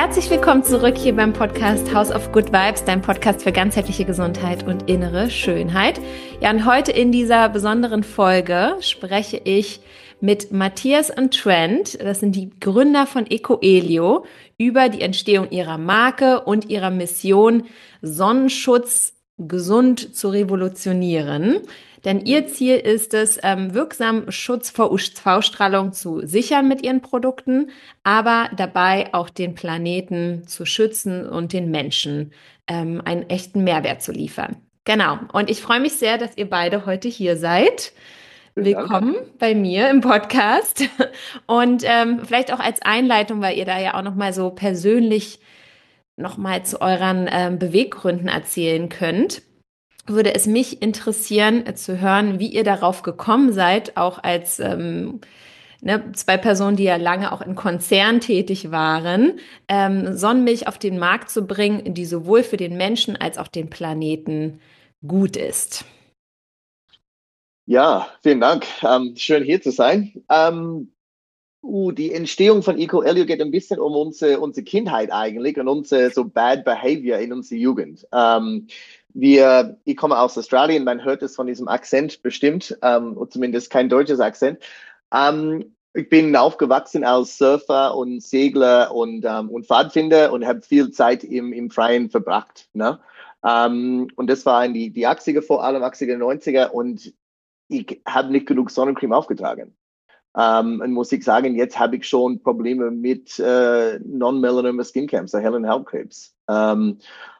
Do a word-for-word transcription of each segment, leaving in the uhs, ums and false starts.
Herzlich willkommen zurück hier beim Podcast House of Good Vibes, dein Podcast für ganzheitliche Gesundheit und innere Schönheit. Ja, und heute in dieser besonderen Folge spreche ich mit Matthias und Trent, das sind die Gründer von Ecoelio, über die Entstehung ihrer Marke und ihrer Mission, Sonnenschutz gesund zu revolutionieren. Denn ihr Ziel ist es, ähm, wirksam Schutz vor U V-Strahlung zu sichern mit ihren Produkten, aber dabei auch den Planeten zu schützen und den Menschen ähm, einen echten Mehrwert zu liefern. Genau. Und ich freue mich sehr, dass ihr beide heute hier seid. Willkommen bei mir im Podcast. Und ähm, vielleicht auch als Einleitung, weil ihr da ja auch nochmal so persönlich nochmal zu euren ähm, Beweggründen erzählen könnt, würde es mich interessieren, äh, zu hören, wie ihr darauf gekommen seid, auch als ähm, ne, zwei Personen, die ja lange auch in Konzernen tätig waren, ähm, Sonnenmilch auf den Markt zu bringen, die sowohl für den Menschen als auch den Planeten gut ist. Ja, vielen Dank. Ähm, schön hier zu sein. Ähm, uh, die Entstehung von Ecoelio geht ein bisschen um unsere, unsere Kindheit eigentlich und unser so Bad Behavior in unserer Jugend. Ähm, wir, ich komme aus Australien, man hört es von diesem Akzent bestimmt, ähm, und zumindest kein deutsches Akzent. Ähm, ich bin aufgewachsen als Surfer und Segler und, ähm, und Pfadfinder und habe viel Zeit im, im Freien verbracht. Ne? Ähm, und das war in die, die achtziger, vor allem achtziger, neunziger, und ich habe nicht genug Sonnencreme aufgetragen. Ähm, und muss ich sagen, jetzt habe ich schon Probleme mit äh, Non-Melanoma Skin Cancer, hellen Hautkrebs. Ähm,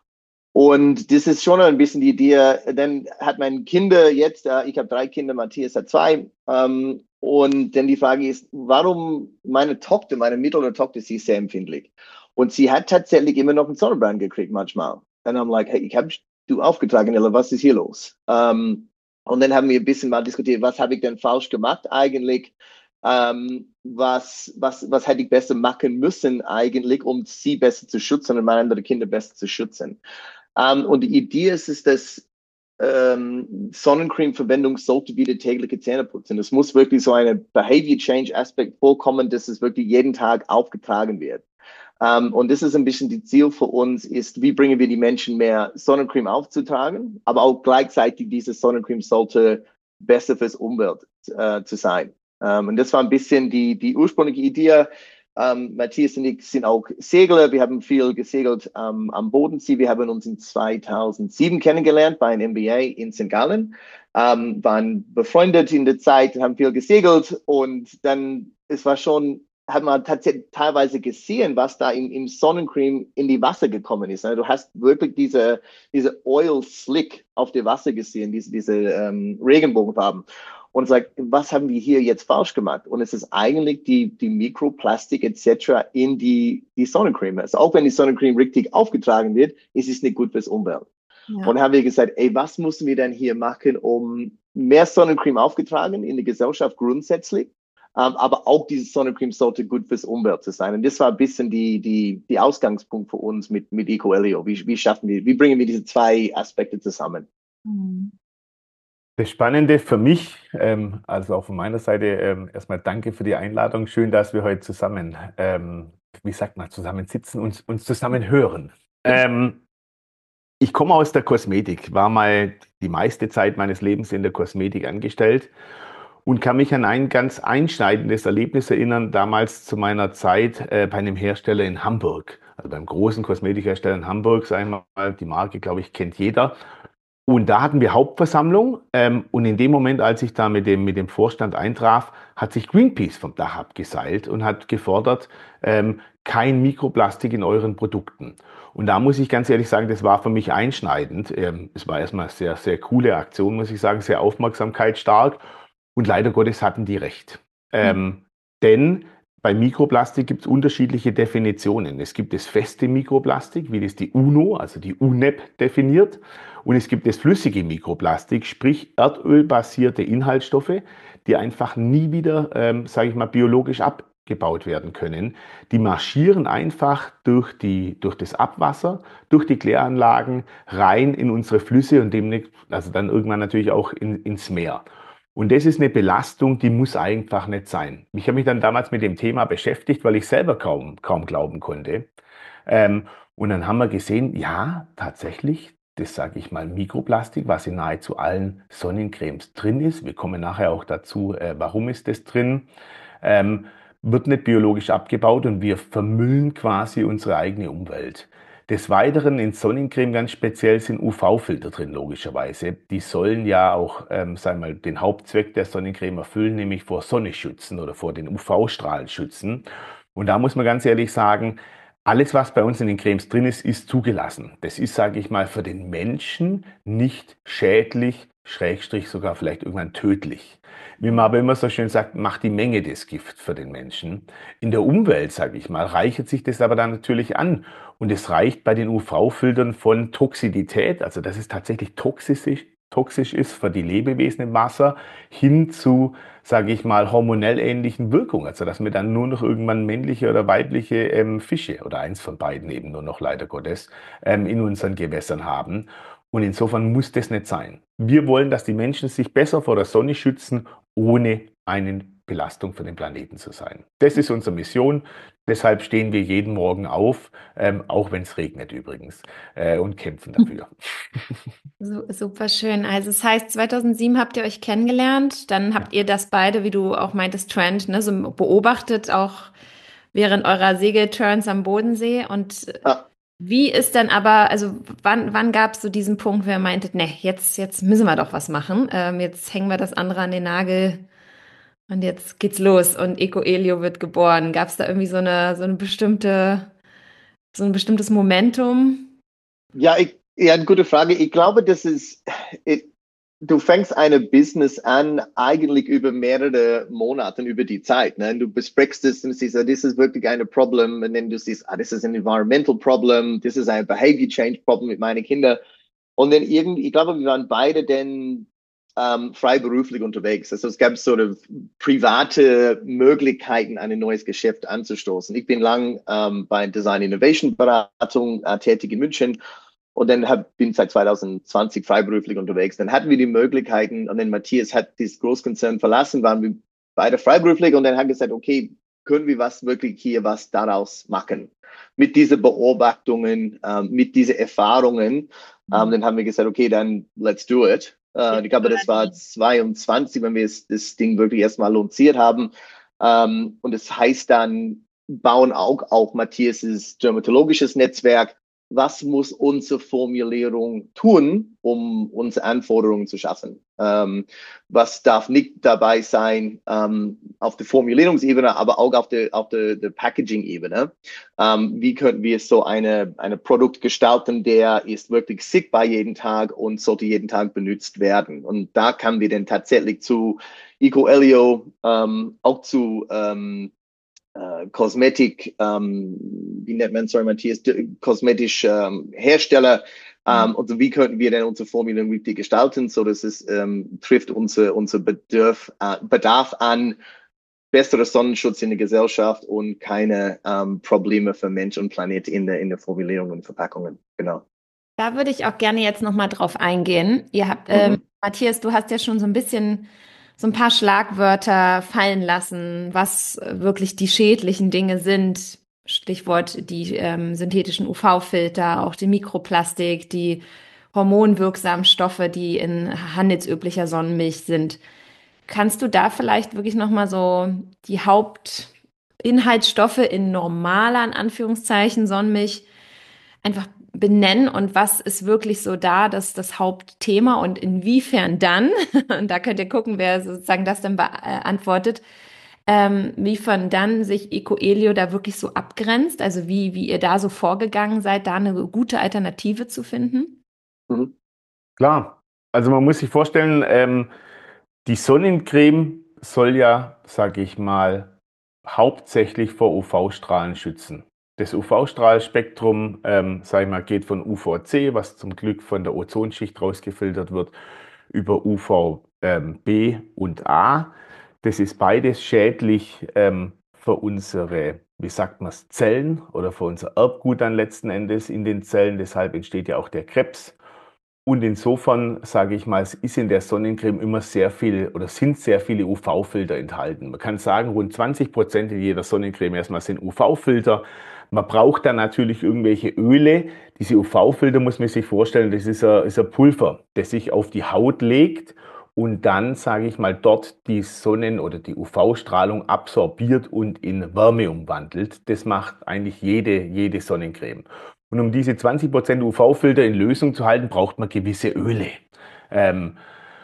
und das ist schon ein bisschen die Idee, dann hat mein Kinder jetzt, äh, ich habe drei Kinder, Matthias hat zwei, ähm, und dann die Frage ist, warum meine Tochter, meine mittlere Tochter, sie ist sehr empfindlich. Und sie hat tatsächlich immer noch einen Sonnenbrand gekriegt manchmal. Und I'm like, hey, ich habe du aufgetragen, Ella, was ist hier los? Ähm, und dann haben wir ein bisschen mal diskutiert, was habe ich denn falsch gemacht eigentlich? Ähm, was, was, was hätte ich besser machen müssen eigentlich, um sie besser zu schützen und meine anderen Kinder besser zu schützen? Ähm, und die Idee ist, ist dass ähm, Sonnencreme-Verwendung sollte wieder tägliche Zähne putzen. Es muss wirklich so eine Behavior Change Aspekt vorkommen, dass es wirklich jeden Tag aufgetragen wird. Um, und das ist ein bisschen die Ziel für uns, ist, wie bringen wir die Menschen mehr Sonnencreme aufzutragen, aber auch gleichzeitig diese Sonnencreme sollte besser fürs Umwelt äh, zu sein. Um, und das war ein bisschen die, die ursprüngliche Idee. Um, Matthias und ich sind auch Segler. Wir haben viel gesegelt um, am Bodensee. Wir haben uns in zweitausendsieben kennengelernt bei einem M B A in Sankt Gallen. Um, waren befreundet in der Zeit, haben viel gesegelt und dann, es war schon, hat man tatsächlich teilweise gesehen, was da im, im Sonnencreme in die Wasser gekommen ist. Du hast wirklich diese, diese Oil Slick auf dem Wasser gesehen, diese, diese ähm, Regenbogenfarben. Und sagt, was haben wir hier jetzt falsch gemacht? Und es ist eigentlich die, die Mikroplastik et cetera in die, die Sonnencreme. Also auch wenn die Sonnencreme richtig aufgetragen wird, ist es nicht gut fürs Umwelt. Ja. Und dann haben wir gesagt, ey, was müssen wir denn hier machen, um mehr Sonnencreme aufgetragen in der Gesellschaft grundsätzlich? Um, aber auch dieses Sonnencreme sollte gut fürs Umwelt zu sein. Und das war ein bisschen die, die, die Ausgangspunkt für uns mit, mit Ecoelio. Wie, wie schaffen wir, wie bringen wir diese zwei Aspekte zusammen? Das Spannende für mich, ähm, also auch von meiner Seite, ähm, erstmal danke für die Einladung. Schön, dass wir heute zusammen, ähm, wie sagt man, zusammen sitzen und uns zusammen hören. Ähm, ich komme aus der Kosmetik, war mal die meiste Zeit meines Lebens in der Kosmetik angestellt. Und kann mich an ein ganz einschneidendes Erlebnis erinnern, damals zu meiner Zeit äh, bei einem Hersteller in Hamburg. Also beim großen Kosmetikhersteller in Hamburg, sagen wir mal, die Marke, glaube ich, kennt jeder. Und da hatten wir Hauptversammlung ähm, und in dem Moment, als ich da mit dem, mit dem Vorstand eintraf, hat sich Greenpeace vom Dach abgeseilt und hat gefordert, ähm, kein Mikroplastik in euren Produkten. Und da muss ich ganz ehrlich sagen, das war für mich einschneidend. Ähm, es war erstmal eine sehr, sehr coole Aktion, muss ich sagen, sehr aufmerksamkeitsstark. Und leider Gottes hatten die recht. Ähm, mhm. Denn bei Mikroplastik gibt es unterschiedliche Definitionen. Es gibt das feste Mikroplastik, wie das die UNO, also die U N E P, definiert. Und es gibt das flüssige Mikroplastik, sprich erdölbasierte Inhaltsstoffe, die einfach nie wieder, ähm, sage ich mal, biologisch abgebaut werden können. Die marschieren einfach durch, die, durch das Abwasser, durch die Kläranlagen rein in unsere Flüsse und demnächst, also dann irgendwann natürlich auch in, ins Meer. Und das ist eine Belastung, die muss einfach nicht sein. Ich habe mich dann damals mit dem Thema beschäftigt, weil ich selber kaum, kaum glauben konnte. Ähm, und dann haben wir gesehen, ja, tatsächlich, das sage ich mal, Mikroplastik, was in nahezu allen Sonnencremes drin ist. Wir kommen nachher auch dazu, äh, warum ist das drin, ähm, wird nicht biologisch abgebaut und wir vermüllen quasi unsere eigene Umwelt. Des Weiteren in Sonnencreme ganz speziell sind U V-Filter drin, logischerweise. Die sollen ja auch, ähm, sagen wir mal, den Hauptzweck der Sonnencreme erfüllen, nämlich vor Sonne schützen oder vor den U V-Strahlen schützen. Und da muss man ganz ehrlich sagen, alles, was bei uns in den Cremes drin ist, ist zugelassen. Das ist, sage ich mal, für den Menschen nicht schädlich, Schrägstrich sogar vielleicht irgendwann tödlich. Wie man aber immer so schön sagt, macht die Menge des Gift für den Menschen. In der Umwelt, sage ich mal, reichert sich das aber dann natürlich an. Und es reicht bei den U V-Filtern von Toxidität, also dass es tatsächlich toxisch, toxisch ist für die Lebewesen im Wasser, hin zu, sage ich mal, hormonell ähnlichen Wirkungen. Also dass wir dann nur noch irgendwann männliche oder weibliche ähm, Fische oder eins von beiden eben nur noch leider Gottes ähm, in unseren Gewässern haben. Und insofern muss das nicht sein. Wir wollen, dass die Menschen sich besser vor der Sonne schützen, ohne eine Belastung für den Planeten zu sein. Das ist unsere Mission. Deshalb stehen wir jeden Morgen auf, ähm, auch wenn es regnet übrigens, äh, und kämpfen dafür. So, super schön. Also es heißt, zweitausendsieben habt ihr euch kennengelernt, dann habt ihr das beide, wie du auch meintest, Trend, ne, so beobachtet, auch während eurer Segelturns am Bodensee. Und Ah, wie ist dann aber, also wann, wann gab es so diesen Punkt, wo ihr meintet, ne, jetzt, jetzt müssen wir doch was machen. Ähm, jetzt hängen wir das andere an den Nagel und jetzt geht's los und Ecoelio wird geboren. Gab es da irgendwie so eine, so eine bestimmte, so ein bestimmtes Momentum? ja, ich, ja, eine gute Frage. Ich glaube, das ist, ich, du fängst eine Business an, eigentlich über mehrere Monate, über die Zeit. Ne? Du besprichst es und siehst, ah, das ist wirklich ein Problem. Und dann du siehst, ah, das ist ein Environmental Problem, das ist ein Behavior Change Problem mit meinen Kindern. Und dann irgendwie, ich glaube, wir waren beide dann ähm, freiberuflich unterwegs. Also es gab so eine private Möglichkeiten, ein neues Geschäft anzustoßen. Ich bin lang ähm, bei Design Innovation Beratung äh, tätig in München. Und dann hab, bin seit zweitausendzwanzig freiberuflich unterwegs. Dann hatten wir die Möglichkeiten und dann Matthias hat dieses Großkonzern verlassen, waren wir beide freiberuflich und dann haben wir gesagt, okay, können wir was wirklich hier was daraus machen? Mit diesen Beobachtungen, ähm, mit diesen Erfahrungen. Ähm, dann haben wir gesagt, okay, dann let's do it. Äh, ich glaube, das war zweiundzwanzig, wenn wir das, das Ding wirklich erstmal lanciert haben. Ähm, und das heißt dann, bauen auch auf Matthias' dermatologisches Netzwerk. Was muss unsere Formulierung tun, um unsere Anforderungen zu schaffen? Ähm, was darf nicht dabei sein ähm, auf der Formulierungsebene, aber auch auf der, auf der, der Packaging-Ebene? Ähm, wie könnten wir so eine, eine Produkt gestalten, der ist wirklich sichtbar jeden Tag und sollte jeden Tag benutzt werden? Und da kamen wir dann tatsächlich zu Ecoelio, ähm, auch zu ähm, äh, Kosmetik, ähm, wie nennt man, sorry, Matthias, kosmetisch ähm, Hersteller. Ähm, und so wie könnten wir denn unsere Formulierung richtig gestalten, so dass es ähm, trifft unser, unser Bedarf, äh, Bedarf an besserer Sonnenschutz in der Gesellschaft und keine ähm, Probleme für Mensch und Planet in der, in der Formulierung und Verpackungen. Genau. Da würde ich auch gerne jetzt nochmal drauf eingehen. Ihr habt, ähm, Mhm. Matthias, du hast ja schon so ein bisschen so ein paar Schlagwörter fallen lassen, was äh, wirklich die schädlichen Dinge sind. Stichwort die ähm, synthetischen U V-Filter, auch die Mikroplastik, die hormonwirksamen Stoffe, die in handelsüblicher Sonnenmilch sind. Kannst du da vielleicht wirklich nochmal so die Hauptinhaltsstoffe in normaler, in Anführungszeichen, Sonnenmilch einfach benennen und was ist wirklich so da, das das Hauptthema und inwiefern dann, und da könnt ihr gucken, wer sozusagen das dann beantwortet, ähm, inwiefern dann sich Ecoelio da wirklich so abgrenzt, also wie, wie ihr da so vorgegangen seid, da eine gute Alternative zu finden? Mhm. Klar, also man muss sich vorstellen, ähm, die Sonnencreme soll ja, sage ich mal, hauptsächlich vor U V-Strahlen schützen. Das U V-Strahlspektrum, ähm, sag ich mal, geht von U V C, was zum Glück von der Ozonschicht rausgefiltert wird, über U V B und A. Das ist beides schädlich ähm, für unsere, wie sagt man es, Zellen oder für unser Erbgut dann letzten Endes in den Zellen. Deshalb entsteht ja auch der Krebs. Und insofern, sage ich mal, es ist in der Sonnencreme immer sehr viel oder sind sehr viele U V-Filter enthalten. Man kann sagen, rund zwanzig Prozent in jeder Sonnencreme erstmal sind U V-Filter. Man braucht dann natürlich irgendwelche Öle. Diese U V-Filter muss man sich vorstellen, das ist ein, ist ein Pulver, das sich auf die Haut legt und dann, sage ich mal, dort die Sonnen- oder die U V-Strahlung absorbiert und in Wärme umwandelt. Das macht eigentlich jede, jede Sonnencreme. Und um diese zwanzig Prozent U V-Filter in Lösung zu halten, braucht man gewisse Öle. Ähm,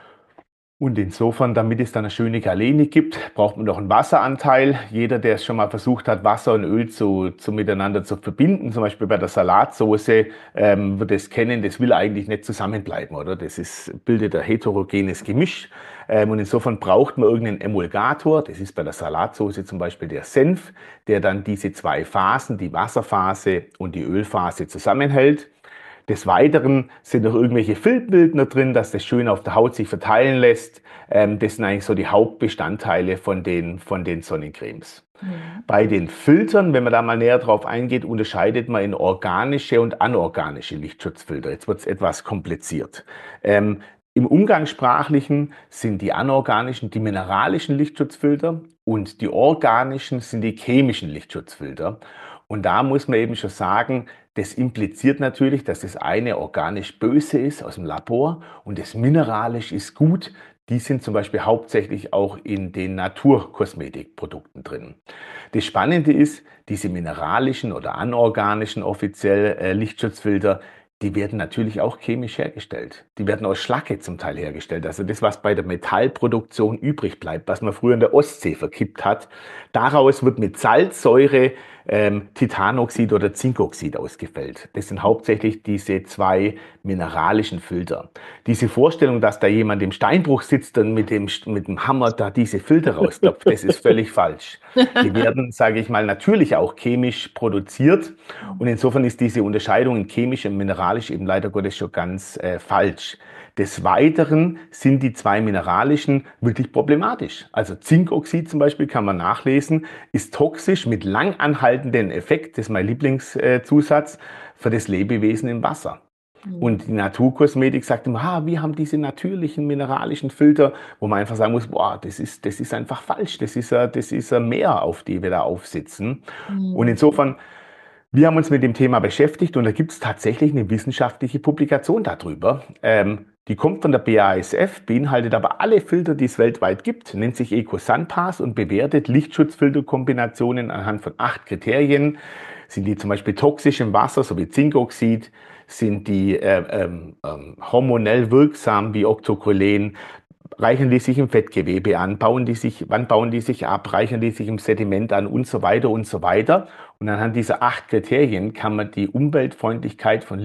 Und insofern, damit es dann eine schöne Galenik gibt, braucht man noch einen Wasseranteil. Jeder, der es schon mal versucht hat, Wasser und Öl zu, zu miteinander zu verbinden, zum Beispiel bei der Salatsauce, ähm, wird es kennen, das will eigentlich nicht zusammenbleiben, oder? Das ist, bildet ein heterogenes Gemisch. Ähm, und insofern braucht man irgendeinen Emulgator. Das ist bei der Salatsauce zum Beispiel der Senf, der dann diese zwei Phasen, die Wasserphase und die Ölphase, zusammenhält. Des Weiteren sind noch irgendwelche Filmbildner drin, dass das schön auf der Haut sich verteilen lässt. Ähm, das sind eigentlich so die Hauptbestandteile von den, von den Sonnencremes. Mhm. Bei den Filtern, wenn man da mal näher drauf eingeht, unterscheidet man in organische und anorganische Lichtschutzfilter. Jetzt wird es etwas kompliziert. Ähm, Im Umgangssprachlichen sind die anorganischen die mineralischen Lichtschutzfilter und die organischen sind die chemischen Lichtschutzfilter. Und da muss man eben schon sagen, das impliziert natürlich, dass das eine organisch böse ist aus dem Labor und das mineralisch ist gut. Die sind zum Beispiel hauptsächlich auch in den Naturkosmetikprodukten drin. Das Spannende ist, diese mineralischen oder anorganischen offiziell äh, Lichtschutzfilter, die werden natürlich auch chemisch hergestellt. Die werden aus Schlacke zum Teil hergestellt. Also das, was bei der Metallproduktion übrig bleibt, was man früher in der Ostsee verkippt hat, daraus wird mit Salzsäure ähm, Titanoxid oder Zinkoxid ausgefällt. Das sind hauptsächlich diese zwei mineralischen Filter. Diese Vorstellung, dass da jemand im Steinbruch sitzt und mit dem, mit dem Hammer da diese Filter rausklopft, das ist völlig falsch. Die werden, sage ich mal, natürlich auch chemisch produziert und insofern ist diese Unterscheidung in chemisch und mineralisch eben leider Gottes schon ganz äh, falsch. Des Weiteren sind die zwei mineralischen wirklich problematisch. Also Zinkoxid zum Beispiel kann man nachlesen, ist toxisch mit lang anhaltenden Effekt, das ist mein Lieblingszusatz, für das Lebewesen im Wasser. Mhm. Und die Naturkosmetik sagt immer, ah, wir haben diese natürlichen mineralischen Filter, wo man einfach sagen muss, boah, das ist, das ist einfach falsch, das ist ein, das ist ein Meer, auf die wir da aufsitzen. Mhm. Und insofern, wir haben uns mit dem Thema beschäftigt und da gibt es tatsächlich eine wissenschaftliche Publikation darüber. Ähm, die kommt von der B A S F, beinhaltet aber alle Filter, die es weltweit gibt, nennt sich EcoSunPass und bewertet Lichtschutzfilterkombinationen anhand von acht Kriterien. Sind die zum Beispiel toxisch im Wasser, so wie Zinkoxid? Sind die äh, ähm, ähm, hormonell wirksam wie Octocrolen? Reichern die sich im Fettgewebe an? Bauen die sich, wann bauen die sich ab? Reichern die sich im Sediment an? Und so weiter und so weiter. Und anhand dieser acht Kriterien kann man die Umweltfreundlichkeit von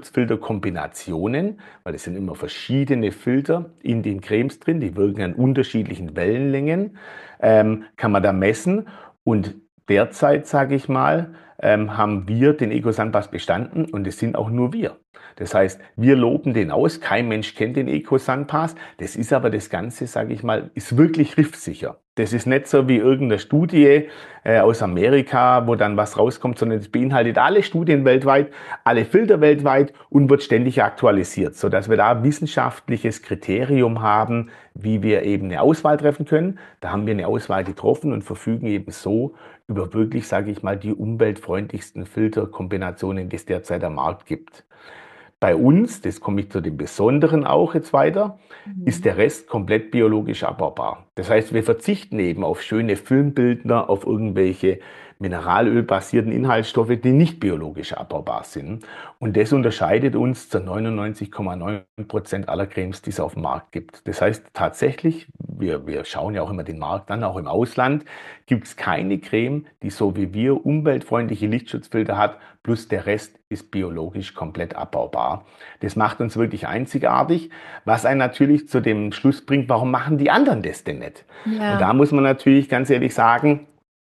Lichtschutzfilterkombinationen, weil es sind immer verschiedene Filter in den Cremes drin, die wirken an unterschiedlichen Wellenlängen, ähm, kann man da messen. Und derzeit, sage ich mal, ähm, haben wir den EcoSunPass bestanden und es sind auch nur wir. Das heißt, wir loben den aus, kein Mensch kennt den EcoSunPass. Das ist aber das Ganze, sage ich mal, ist wirklich riftsicher. Das ist nicht so wie irgendeine Studie äh, aus Amerika, wo dann was rauskommt, sondern es beinhaltet alle Studien weltweit, alle Filter weltweit und wird ständig aktualisiert, sodass wir da ein wissenschaftliches Kriterium haben, wie wir eben eine Auswahl treffen können. Da haben wir eine Auswahl getroffen und verfügen eben so über wirklich, sage ich mal, die umweltfreundlichsten Filterkombinationen, die es derzeit am Markt gibt. Bei uns, das komme ich zu dem Besonderen auch jetzt weiter, mhm. ist der Rest komplett biologisch abbaubar. Das heißt, wir verzichten eben auf schöne Filmbildner, auf irgendwelche mineralölbasierten Inhaltsstoffe, die nicht biologisch abbaubar sind. Und das unterscheidet uns zu neunundneunzig Komma neun Prozent aller Cremes, die es auf dem Markt gibt. Das heißt tatsächlich, wir, wir schauen ja auch immer den Markt an, auch im Ausland, gibt es keine Creme, die so wie wir umweltfreundliche Lichtschutzfilter hat, plus der Rest ist biologisch komplett abbaubar. Das macht uns wirklich einzigartig, was einen natürlich zu dem Schluss bringt, warum machen die anderen das denn nicht? Ja. Und da muss man natürlich ganz ehrlich sagen,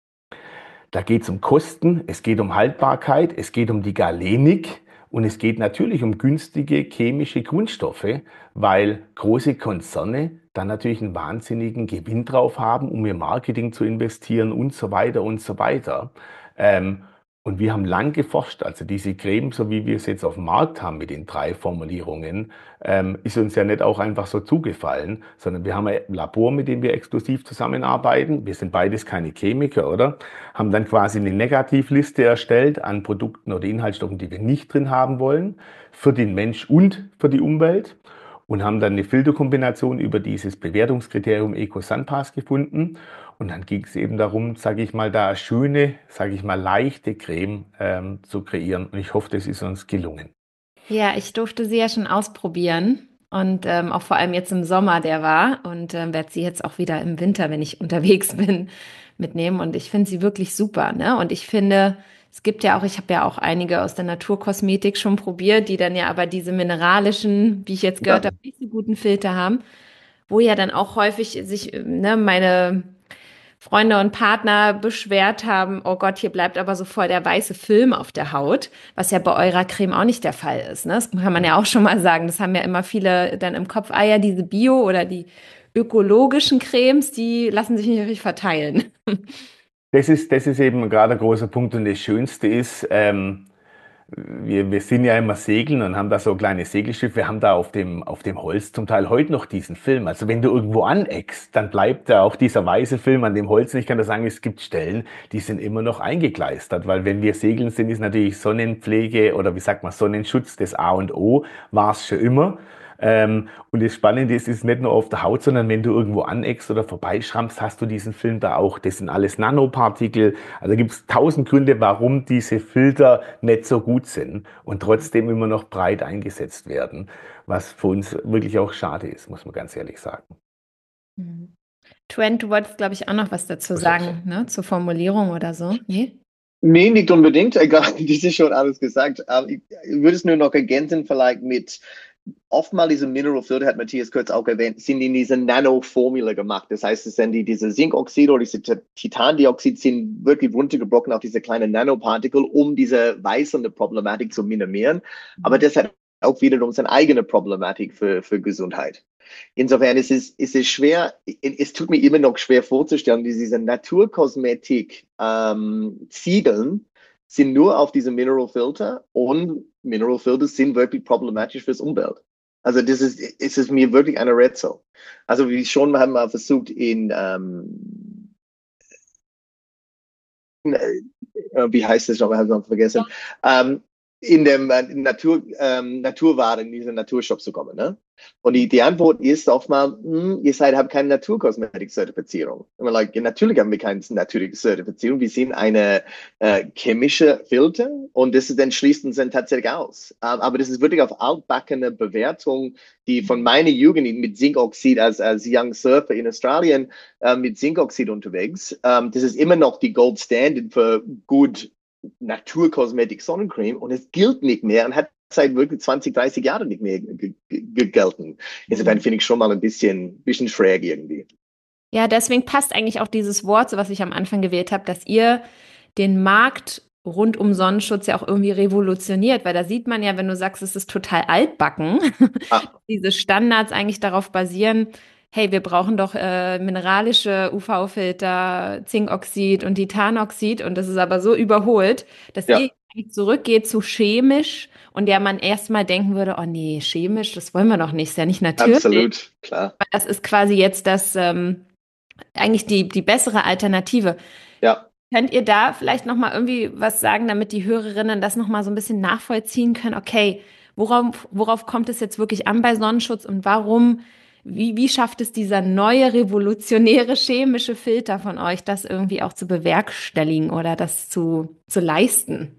da geht es um Kosten, es geht um Haltbarkeit, es geht um die Galenik und es geht natürlich um günstige chemische Grundstoffe, weil große Konzerne dann natürlich einen wahnsinnigen Gewinn drauf haben, um ihr Marketing zu investieren und so weiter und so weiter. Ähm, Und wir haben lang geforscht, also diese Creme, so wie wir es jetzt auf dem Markt haben mit den drei Formulierungen, ähm, ist uns ja nicht auch einfach so zugefallen, sondern wir haben ein Labor, mit dem wir exklusiv zusammenarbeiten. Wir sind beides keine Chemiker, oder? Haben dann quasi eine Negativliste erstellt an Produkten oder Inhaltsstoffen, die wir nicht drin haben wollen, für den Mensch und für die Umwelt. Und haben dann eine Filterkombination über dieses Bewertungskriterium Eco-Sunpass gefunden. Und dann ging es eben darum, sage ich mal, da eine schöne, sage ich mal, leichte Creme ähm, zu kreieren. Und ich hoffe, das ist uns gelungen. Ja, ich durfte sie ja schon ausprobieren und ähm, auch vor allem jetzt im Sommer, der war, und ähm, werde sie jetzt auch wieder im Winter, wenn ich unterwegs bin, mitnehmen. Und ich finde sie wirklich super, ne? Und ich finde, es gibt ja auch, ich habe ja auch einige aus der Naturkosmetik schon probiert, die dann ja aber diese mineralischen, wie ich jetzt gehört Ja. habe, nicht so guten Filter haben, wo ja dann auch häufig sich, ne, meine Freunde und Partner beschwert haben, oh Gott, hier bleibt aber so voll der weiße Film auf der Haut, was ja bei eurer Creme auch nicht der Fall ist, ne? Das kann man ja auch schon mal sagen. Das haben ja immer viele dann im Kopf, ah ja, diese Bio- oder die ökologischen Cremes, die lassen sich nicht richtig verteilen. Das ist, das ist eben gerade ein großer Punkt und das Schönste ist, ähm, wir, wir sind ja immer segeln und haben da so kleine Segelschiffe. Wir haben da auf dem, auf dem Holz zum Teil heute noch diesen Film. Also wenn du irgendwo aneckst, dann bleibt da auch dieser weiße Film an dem Holz. Und ich kann da sagen, es gibt Stellen, die sind immer noch eingekleistert, weil wenn wir segeln sind, ist natürlich Sonnenpflege oder wie sagt man, Sonnenschutz das A und O, war es schon immer. Ähm, und das Spannende ist, es ist nicht nur auf der Haut, sondern wenn du irgendwo aneckst oder vorbeischrammst, hast du diesen Film da auch. Das sind alles Nanopartikel. Also gibt es tausend Gründe, warum diese Filter nicht so gut sind und trotzdem immer noch breit eingesetzt werden, was für uns wirklich auch schade ist, muss man ganz ehrlich sagen. Mhm. Trent, du wolltest, glaube ich, auch noch was dazu sagen, ne? Zur Formulierung oder so. Nee? Nee, nicht unbedingt. Egal, das ist schon alles gesagt. Ähm, ich, ich würde es nur noch ergänzen, vielleicht mit oftmals diese Mineral Filter, hat Matthias kurz auch erwähnt, sind in diese Nano-Formula gemacht. Das heißt, es sind die, diese Zinkoxid oder diese Titandioxid sind wirklich runtergebrochen auf diese kleinen Nanopartikel, um diese weißende Problematik zu minimieren. Aber das hat auch wiederum seine eigene Problematik für, für Gesundheit. Insofern ist es, ist es schwer, es tut mir immer noch schwer vorzustellen, wie diese Naturkosmetik ähm, Ziegeln sind nur auf diese Mineral Filter und Mineral Filter sind wirklich problematisch fürs Umwelt. Also das ist, ist es mir wirklich ein Rätsel. Also wie schon, wir haben mal versucht in, ähm, äh, wie heißt das noch, wir haben es noch vergessen, ähm, in dem äh, Natur, ähm, Naturwaren, in diesen Naturshop zu kommen. Ne? Und die, die Antwort ist oftmals, hm, ihr seid, habt keine Naturkosmetik-Zertifizierung. Und wir like, ja, natürlich haben wir keine Naturkosmetik-Zertifizierung. Wir sind eine äh, chemische Filter und das ist, dann schließt uns dann tatsächlich aus. Ähm, aber das ist wirklich auf altbackene Bewertung, die von meiner Jugend mit Zinkoxid als, als Young Surfer in Australien äh, mit Zinkoxid unterwegs. Ähm, das ist immer noch die Gold Standard für gut Naturkosmetik Sonnencreme und es gilt nicht mehr und hat seit wirklich zwanzig, dreißig Jahren nicht mehr gelten. Insofern finde ich schon mal ein bisschen, bisschen schräg irgendwie. Ja, deswegen passt eigentlich auch dieses Wort, so was ich am Anfang gewählt habe, dass ihr den Markt rund um Sonnenschutz ja auch irgendwie revolutioniert, weil da sieht man ja, wenn du sagst, es ist total altbacken, Ah. diese Standards eigentlich darauf basieren, hey, wir brauchen doch äh, mineralische U V-Filter, Zinkoxid und Titanoxid und das ist aber so überholt, dass Ja. ihr eigentlich zurückgeht zu chemisch und ja man erstmal denken würde, oh nee, chemisch, das wollen wir doch nicht, ist ja nicht natürlich. Absolut, klar. Das ist quasi jetzt das ähm, eigentlich die, die bessere Alternative. Ja. Könnt ihr da vielleicht noch mal irgendwie was sagen, damit die Hörerinnen das noch mal so ein bisschen nachvollziehen können? Okay, worauf, worauf kommt es jetzt wirklich an bei Sonnenschutz und warum, wie, wie schafft es dieser neue revolutionäre chemische Filter von euch, das irgendwie auch zu bewerkstelligen oder das zu, zu leisten?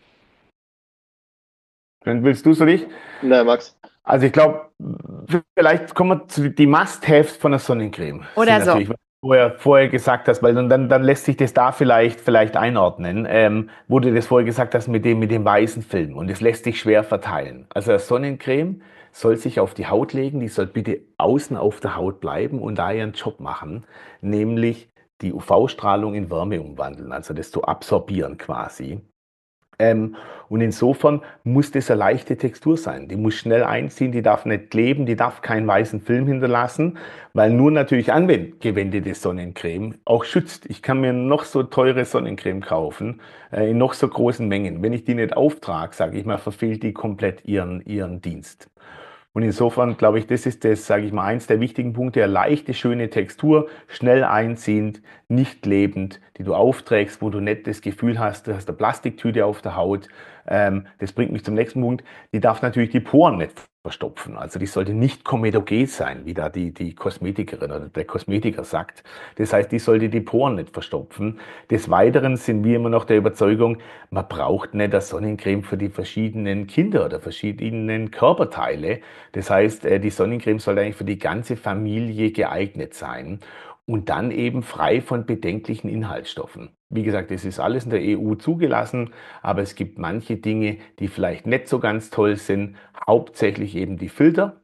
Dann willst du es oder ich? Nein, Max. Also ich glaube, vielleicht kommen wir zu die Must-Haves von der Sonnencreme. Oder Sind so. natürlich, was du vorher, vorher gesagt hast, weil dann, dann, dann lässt sich das da vielleicht, vielleicht einordnen, ähm, wo du das vorher gesagt hast mit dem, mit dem weißen Film und es lässt sich schwer verteilen. Also eine Sonnencreme soll sich auf die Haut legen, die soll bitte außen auf der Haut bleiben und da ihren Job machen, nämlich die U V-Strahlung in Wärme umwandeln, also das zu absorbieren quasi. Ähm, und insofern muss das eine leichte Textur sein. Die muss schnell einziehen, die darf nicht kleben, die darf keinen weißen Film hinterlassen, weil nur natürlich angewendete Sonnencreme auch schützt. Ich kann mir noch so teure Sonnencreme kaufen, äh, in noch so großen Mengen. Wenn ich die nicht auftrage, sage ich mal, verfehlt die komplett ihren, ihren Dienst. Und insofern glaube ich, das ist das, sage ich mal, eins der wichtigen Punkte, eine leichte, schöne Textur, schnell einziehend, nicht klebend, die du aufträgst, wo du nicht das Gefühl hast, du hast eine Plastiktüte auf der Haut. Ähm, das bringt mich zum nächsten Punkt. Die darf natürlich die Poren nicht verstopfen. Also die sollte nicht komedogen sein, wie da die, die Kosmetikerin oder der Kosmetiker sagt. Das heißt, die sollte die Poren nicht verstopfen. Des Weiteren sind wir immer noch der Überzeugung, man braucht nicht eine Sonnencreme für die verschiedenen Kinder oder verschiedenen Körperteile. Das heißt, äh, die Sonnencreme sollte eigentlich für die ganze Familie geeignet sein und dann eben frei von bedenklichen Inhaltsstoffen. Wie gesagt, es ist alles in der E U zugelassen, aber es gibt manche Dinge, die vielleicht nicht so ganz toll sind, hauptsächlich eben die Filter.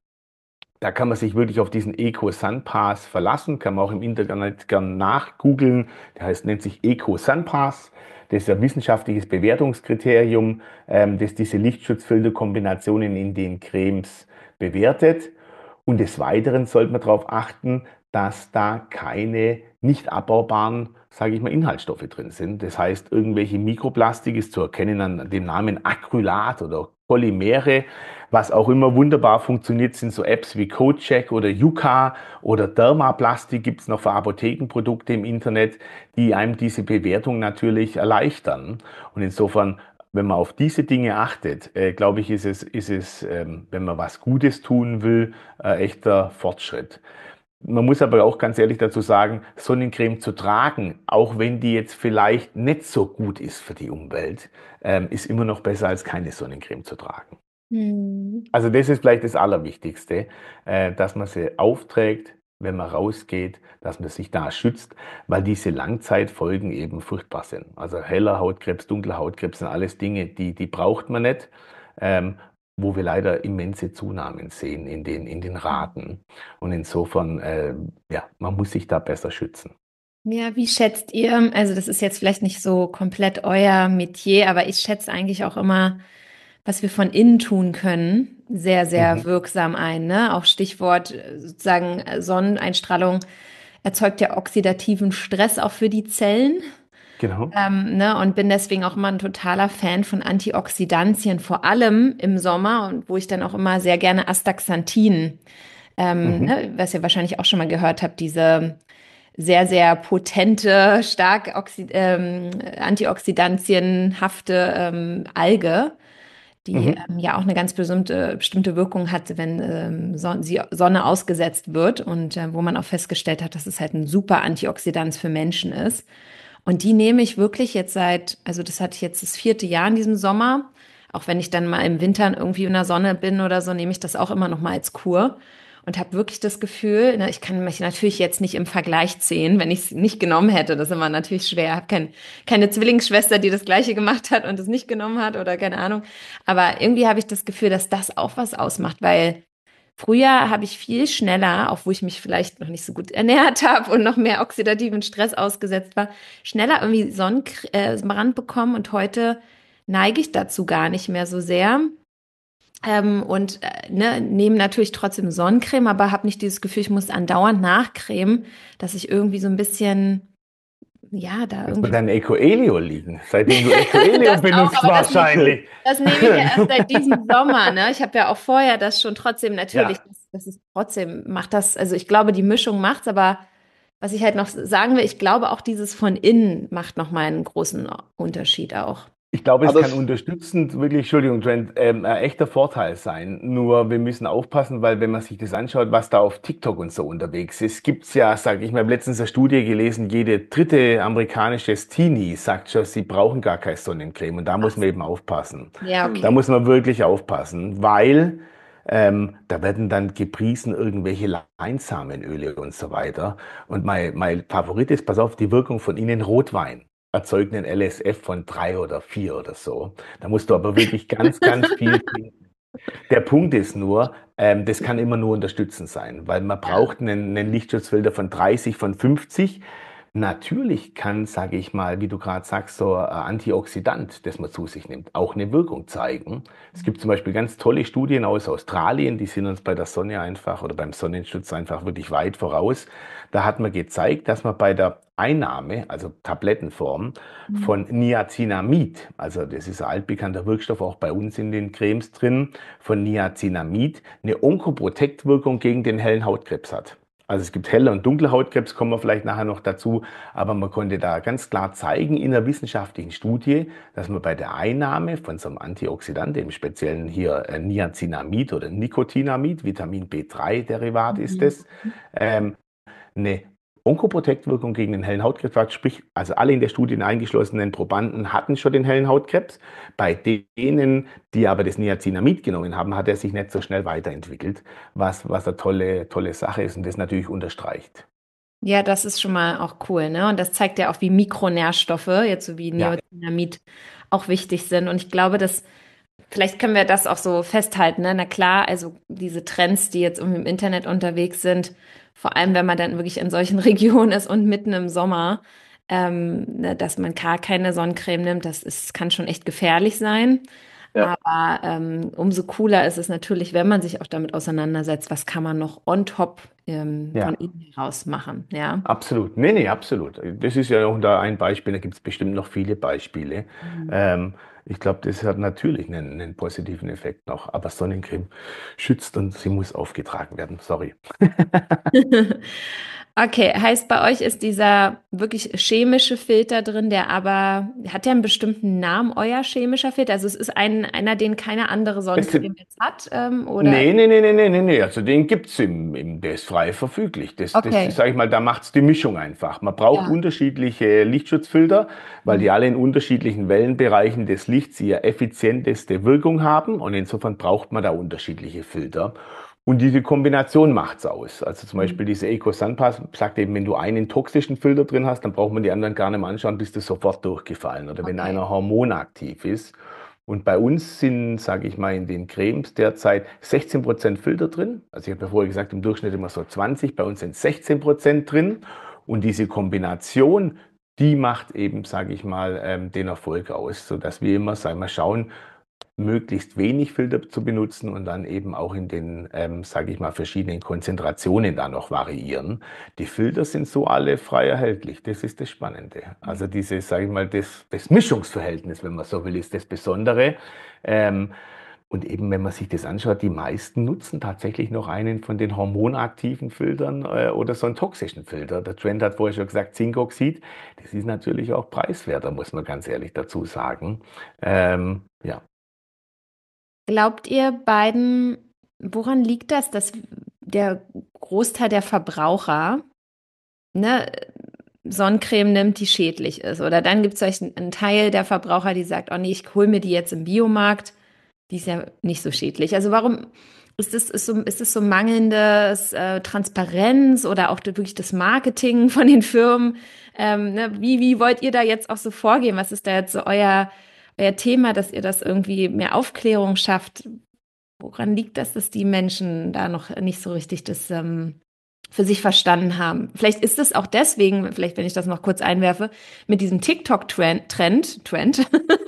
Da kann man sich wirklich auf diesen Eco Sun Pass verlassen, kann man auch im Internet gerne nachgoogeln. Der heißt, nennt sich Eco Sun Pass. Das ist ein wissenschaftliches Bewertungskriterium, ähm, das diese Lichtschutzfilterkombinationen in den Cremes bewertet. Und des Weiteren sollte man darauf achten, dass da keine nicht abbaubaren, sage ich mal, Inhaltsstoffe drin sind. Das heißt, irgendwelche Mikroplastik ist zu erkennen an dem Namen Acrylat oder Polymere. Was auch immer wunderbar funktioniert, sind so Apps wie CodeCheck oder Yuka oder Dermaplastik gibt es noch für Apothekenprodukte im Internet, die einem diese Bewertung natürlich erleichtern. Und insofern, wenn man auf diese Dinge achtet, äh, glaube ich, ist es, ist es ähm, wenn man was Gutes tun will, äh, echter Fortschritt. Man muss aber auch ganz ehrlich dazu sagen, Sonnencreme zu tragen, auch wenn die jetzt vielleicht nicht so gut ist für die Umwelt, ähm, ist immer noch besser als keine Sonnencreme zu tragen. Hm. Also das ist vielleicht das Allerwichtigste, äh, dass man sie aufträgt, wenn man rausgeht, dass man sich da schützt, weil diese Langzeitfolgen eben furchtbar sind. Also heller Hautkrebs, dunkler Hautkrebs sind alles Dinge, die, die braucht man nicht, ähm, wo wir leider immense Zunahmen sehen in den, in den Raten. Und insofern, äh, ja, man muss sich da besser schützen. Ja, wie schätzt ihr, also das ist jetzt vielleicht nicht so komplett euer Metier, aber ich schätze eigentlich auch immer, was wir von innen tun können, sehr, sehr Mhm. wirksam ein, ne? Auch Stichwort äh, sozusagen äh, Sonneneinstrahlung erzeugt ja oxidativen Stress auch für die Zellen. Genau. Ähm, ne? Und bin deswegen auch immer ein totaler Fan von Antioxidantien, vor allem im Sommer und wo ich dann auch immer sehr gerne Astaxanthin, ähm, Mhm. ne? Was ihr wahrscheinlich auch schon mal gehört habt, diese sehr, sehr potente, stark oxi ähm, antioxidantienhafte ähm, Alge, die Mhm. ähm, ja auch eine ganz bestimmte, bestimmte Wirkung hat, wenn ähm, Son sie Sonne ausgesetzt wird und äh, wo man auch festgestellt hat, dass es halt ein super Antioxidant für Menschen ist. Und die nehme ich wirklich jetzt seit, also das hatte ich jetzt das vierte Jahr in diesem Sommer. Auch wenn ich dann mal im Winter irgendwie in der Sonne bin oder so, nehme ich das auch immer noch mal als Kur und habe wirklich das Gefühl, ne, ich kann mich natürlich jetzt nicht im Vergleich ziehen, wenn ich es nicht genommen hätte. Das ist immer natürlich schwer. Ich habe kein, keine Zwillingsschwester, die das Gleiche gemacht hat und es nicht genommen hat oder keine Ahnung. Aber irgendwie habe ich das Gefühl, dass das auch was ausmacht, weil früher habe ich viel schneller, auch wo ich mich vielleicht noch nicht so gut ernährt habe und noch mehr oxidativen Stress ausgesetzt war, schneller irgendwie Sonnenbrand bekommen und heute neige ich dazu gar nicht mehr so sehr. Ähm, und äh, ne, nehme natürlich trotzdem Sonnencreme, aber habe nicht dieses Gefühl, ich muss andauernd nachcremen, dass ich irgendwie so ein bisschen, ja, da Muss bei irgendwie. deinem Ecoelio liegen, seitdem du Ecoelio Das auch, benutzt aber das, wahrscheinlich. das nehme ich ja erst seit diesem Sommer, ne? Ich habe ja auch vorher das schon trotzdem natürlich, Ja. das, das ist trotzdem macht das, also ich glaube, die Mischung macht's, aber was ich halt noch sagen will, ich glaube auch dieses von innen macht noch mal einen großen Unterschied auch. Ich glaube, es Aber kann es, unterstützend, wirklich, Entschuldigung, Trent, ähm, ein echter Vorteil sein. Nur wir müssen aufpassen, weil wenn man sich das anschaut, was da auf TikTok und so unterwegs ist, gibt's ja, sage ich mal, ich habe letztens eine Studie gelesen, jede dritte amerikanische Teenie sagt schon, sie brauchen gar keine Sonnencreme. Und da muss man eben aufpassen. Ja, hm, Da okay. muss man wirklich aufpassen, weil ähm, da werden dann gepriesen irgendwelche Leinsamenöle und so weiter. Und mein, mein Favorit ist, pass auf, die Wirkung von ihnen Rotwein erzeugt einen L S F von drei oder vier oder so. Da musst du aber wirklich ganz, ganz viel trinken. Der Punkt ist nur, ähm, das kann immer nur unterstützend sein, weil man Ja. braucht einen, einen Lichtschutzfilter von dreißig, von fünfzig. Natürlich kann, sage ich mal, wie du gerade sagst, so ein Antioxidant, das man zu sich nimmt, auch eine Wirkung zeigen. Es gibt zum Beispiel ganz tolle Studien aus Australien, die sind uns bei der Sonne einfach oder beim Sonnenschutz einfach wirklich weit voraus. Da hat man gezeigt, dass man bei der Einnahme, also Tablettenform, von Niacinamid, also das ist ein altbekannter Wirkstoff auch bei uns in den Cremes drin, von Niacinamid eine Onkoprotektwirkung gegen den hellen Hautkrebs hat. Also es gibt helle und dunkle Hautkrebs, kommen wir vielleicht nachher noch dazu, aber man konnte da ganz klar zeigen in einer wissenschaftlichen Studie, dass man bei der Einnahme von so einem Antioxidant, im Speziellen hier äh, Niacinamid oder Nicotinamid, Vitamin B drei Derivat ist Mhm. es, ähm, eine Onkoprotektwirkung gegen den hellen Hautkrebs hat, sprich, also alle in der Studie eingeschlossenen Probanden hatten schon den hellen Hautkrebs. Bei denen, die aber das Niacinamid genommen haben, hat er sich nicht so schnell weiterentwickelt, was, was eine tolle, tolle Sache ist und das natürlich unterstreicht. Ja, das ist schon mal auch cool, ne? Und das zeigt ja auch, wie Mikronährstoffe, jetzt so wie Ja, Niacinamid, auch wichtig sind. Und ich glaube, dass vielleicht können wir das auch so festhalten, ne? Na klar, also diese Trends, die jetzt irgendwie im Internet unterwegs sind, vor allem wenn man dann wirklich in solchen Regionen ist und mitten im Sommer, ähm, ne, dass man gar keine Sonnencreme nimmt, das ist, kann schon echt gefährlich sein. Ja. Aber ähm, umso cooler ist es natürlich, wenn man sich auch damit auseinandersetzt, was kann man noch on top ähm, von ja. innen heraus machen, ja. Absolut. Nee, nee, absolut. Das ist ja auch da ein Beispiel, da gibt es bestimmt noch viele Beispiele. Mhm. Ähm, ich glaube, das hat natürlich einen, einen positiven Effekt noch, aber Sonnencreme schützt und sie muss aufgetragen werden. Sorry. Okay, heißt bei euch ist dieser wirklich chemische Filter drin, der aber, hat der einen bestimmten Namen, euer chemischer Filter? Also es ist ein, einer, den keine andere Es, Sonnencreme jetzt hat, ähm, oder? Nee, nee, nee, nee, nee, nee, nee. Also den gibt's im, im, der ist frei verfüglich. Das, das, Okay, sag ich mal, da macht's die Mischung einfach. Man braucht ja. unterschiedliche Lichtschutzfilter, weil Mhm. die alle in unterschiedlichen Wellenbereichen des Lichts ihre effizienteste Wirkung haben und insofern braucht man da unterschiedliche Filter. Und diese Kombination macht's aus. Also zum Beispiel diese Eco Sunpass sagt eben, wenn du einen toxischen Filter drin hast, dann braucht man die anderen gar nicht mehr anschauen, bist du sofort durchgefallen. Oder wenn Okay. einer hormonaktiv ist. Und bei uns sind, sage ich mal, in den Cremes derzeit sechzehn Prozent Filter drin. Also ich habe ja vorher gesagt, im Durchschnitt immer so zwanzig, bei uns sind sechzehn Prozent drin. Und diese Kombination, die macht eben, sage ich mal, ähm, den Erfolg aus, sodass wir immer, sagen wir, schauen, möglichst wenig Filter zu benutzen und dann eben auch in den, ähm, sage ich mal, verschiedenen Konzentrationen da noch variieren. Die Filter sind so alle frei erhältlich. Das ist das Spannende. Also dieses, sage ich mal, das, das Mischungsverhältnis, wenn man so will, ist das Besondere. Ähm, und eben, wenn man sich das anschaut, die meisten nutzen tatsächlich noch einen von den hormonaktiven Filtern äh, oder so einen toxischen Filter. Der Trend hat vorher schon gesagt, Zinkoxid. Das ist natürlich auch preiswerter, muss man ganz ehrlich dazu sagen. Ähm, ja. Glaubt ihr beiden, woran liegt das, dass der Großteil der Verbraucher, ne, Sonnencreme nimmt, die schädlich ist? Oder dann gibt es vielleicht einen, einen Teil der Verbraucher, die sagt, oh nee, ich hole mir die jetzt im Biomarkt, die ist ja nicht so schädlich. Also warum ist das, ist so, ist das so mangelndes äh, Transparenz oder auch wirklich das Marketing von den Firmen? Ähm, ne, wie, wie wollt ihr da jetzt auch so vorgehen? Was ist da jetzt so euer, euer Thema, dass ihr das irgendwie mehr Aufklärung schafft? Woran liegt das, dass die Menschen da noch nicht so richtig das ähm, für sich verstanden haben? Vielleicht ist es auch deswegen, vielleicht wenn ich das noch kurz einwerfe, mit diesem TikTok-Trend, Trend, Trend,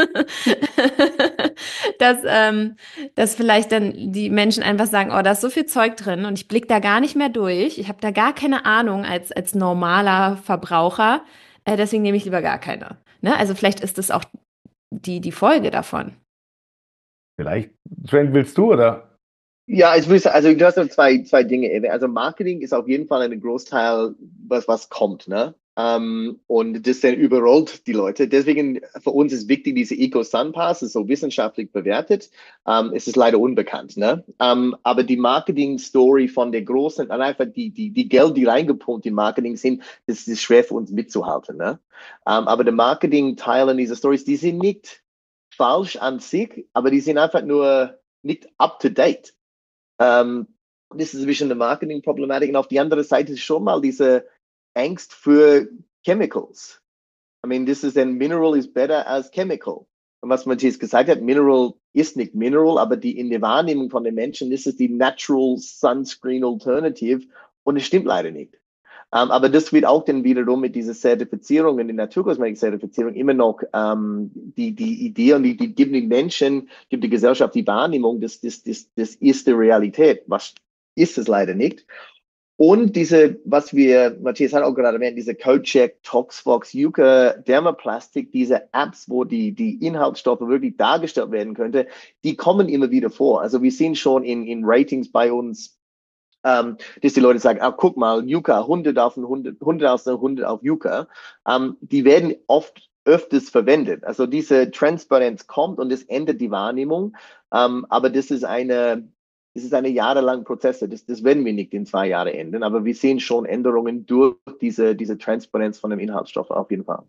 dass, ähm, dass vielleicht dann die Menschen einfach sagen, oh, da ist so viel Zeug drin und ich blicke da gar nicht mehr durch. Ich habe da gar keine Ahnung als, als normaler Verbraucher. Äh, deswegen nehme ich lieber gar keine. Ne? Also vielleicht ist das auch die, die Folge davon. Vielleicht, Trent, willst du oder? Ja, ich würde sagen, also du hast noch zwei, zwei Dinge erwähnt. Also Marketing ist auf jeden Fall ein Großteil, was, was kommt, ne? Ähm, und das dann überrollt die Leute. Deswegen für uns ist wichtig, diese Eco Sun Pass ist so wissenschaftlich bewertet. Ähm, es ist leider unbekannt, ne? Ähm, aber die Marketing-Story von der großen, einfach die, die, die Geld, die reingepumpt in Marketing sind, das ist schwer für uns mitzuhalten, ne? Ähm, aber der Marketing-Teil in dieser Stories, die sind nicht falsch an sich, aber die sind einfach nur nicht up to date. Ähm, das ist ein bisschen eine Marketing-Problematik. Und auf die andere Seite ist schon mal diese Angst für Chemicals. I mean, this is then Mineral is better as Chemical. Und was Matthias gesagt hat, Mineral ist nicht Mineral, aber die in der Wahrnehmung von den Menschen ist es die Natural Sunscreen Alternative. Und es stimmt leider nicht. Ähm, aber das wird auch dann wiederum mit dieser Zertifizierung, in der Naturkosmetik-Zertifizierung immer noch ähm, die, die Idee und die, die gibt den Menschen, gibt die Gesellschaft die Wahrnehmung, das, das, das, das ist die Realität. Was ist es leider nicht. Und diese, was wir, Matthias hat auch gerade erwähnt, diese CodeCheck, Toxfox, Yucca, Dermaplastik, diese Apps, wo die, die Inhaltsstoffe wirklich dargestellt werden könnte, die kommen immer wieder vor. Also wir sehen schon in, in Ratings bei uns, ähm, dass die Leute sagen, ah, guck mal, Yucca, hundert auf hundert, hundert aus hundert auf Yucca. Ähm, die werden oft öfters verwendet. Also diese Transparenz kommt und es ändert die Wahrnehmung. Ähm, aber das ist eine, das ist eine jahrelange Prozesse. Das, das werden wir nicht in zwei Jahren ändern. Aber wir sehen schon Änderungen durch diese, diese Transparenz von dem Inhaltsstoff auf jeden Fall.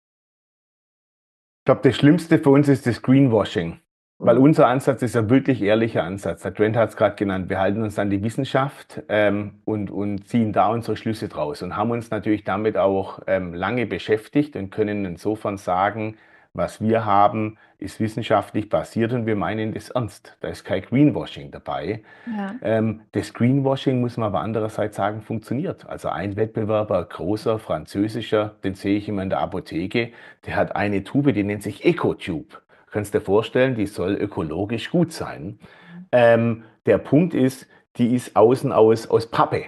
Ich glaube, das Schlimmste für uns ist das Greenwashing. Weil unser Ansatz ist ein wirklich ehrlicher Ansatz. Der Trent hat es gerade genannt. Wir halten uns an die Wissenschaft ähm, und, und ziehen da unsere Schlüsse draus und haben uns natürlich damit auch ähm, lange beschäftigt und können insofern sagen, was wir haben, ist wissenschaftlich basiert und wir meinen das ernst. Da ist kein Greenwashing dabei. Ja. Ähm, das Greenwashing, muss man aber andererseits sagen, funktioniert. Also ein Wettbewerber, großer, französischer, den sehe ich immer in der Apotheke, der hat eine Tube, die nennt sich EcoTube. Kannst dir vorstellen, die soll ökologisch gut sein. Ähm, der Punkt ist, die ist außen aus, aus Pappe.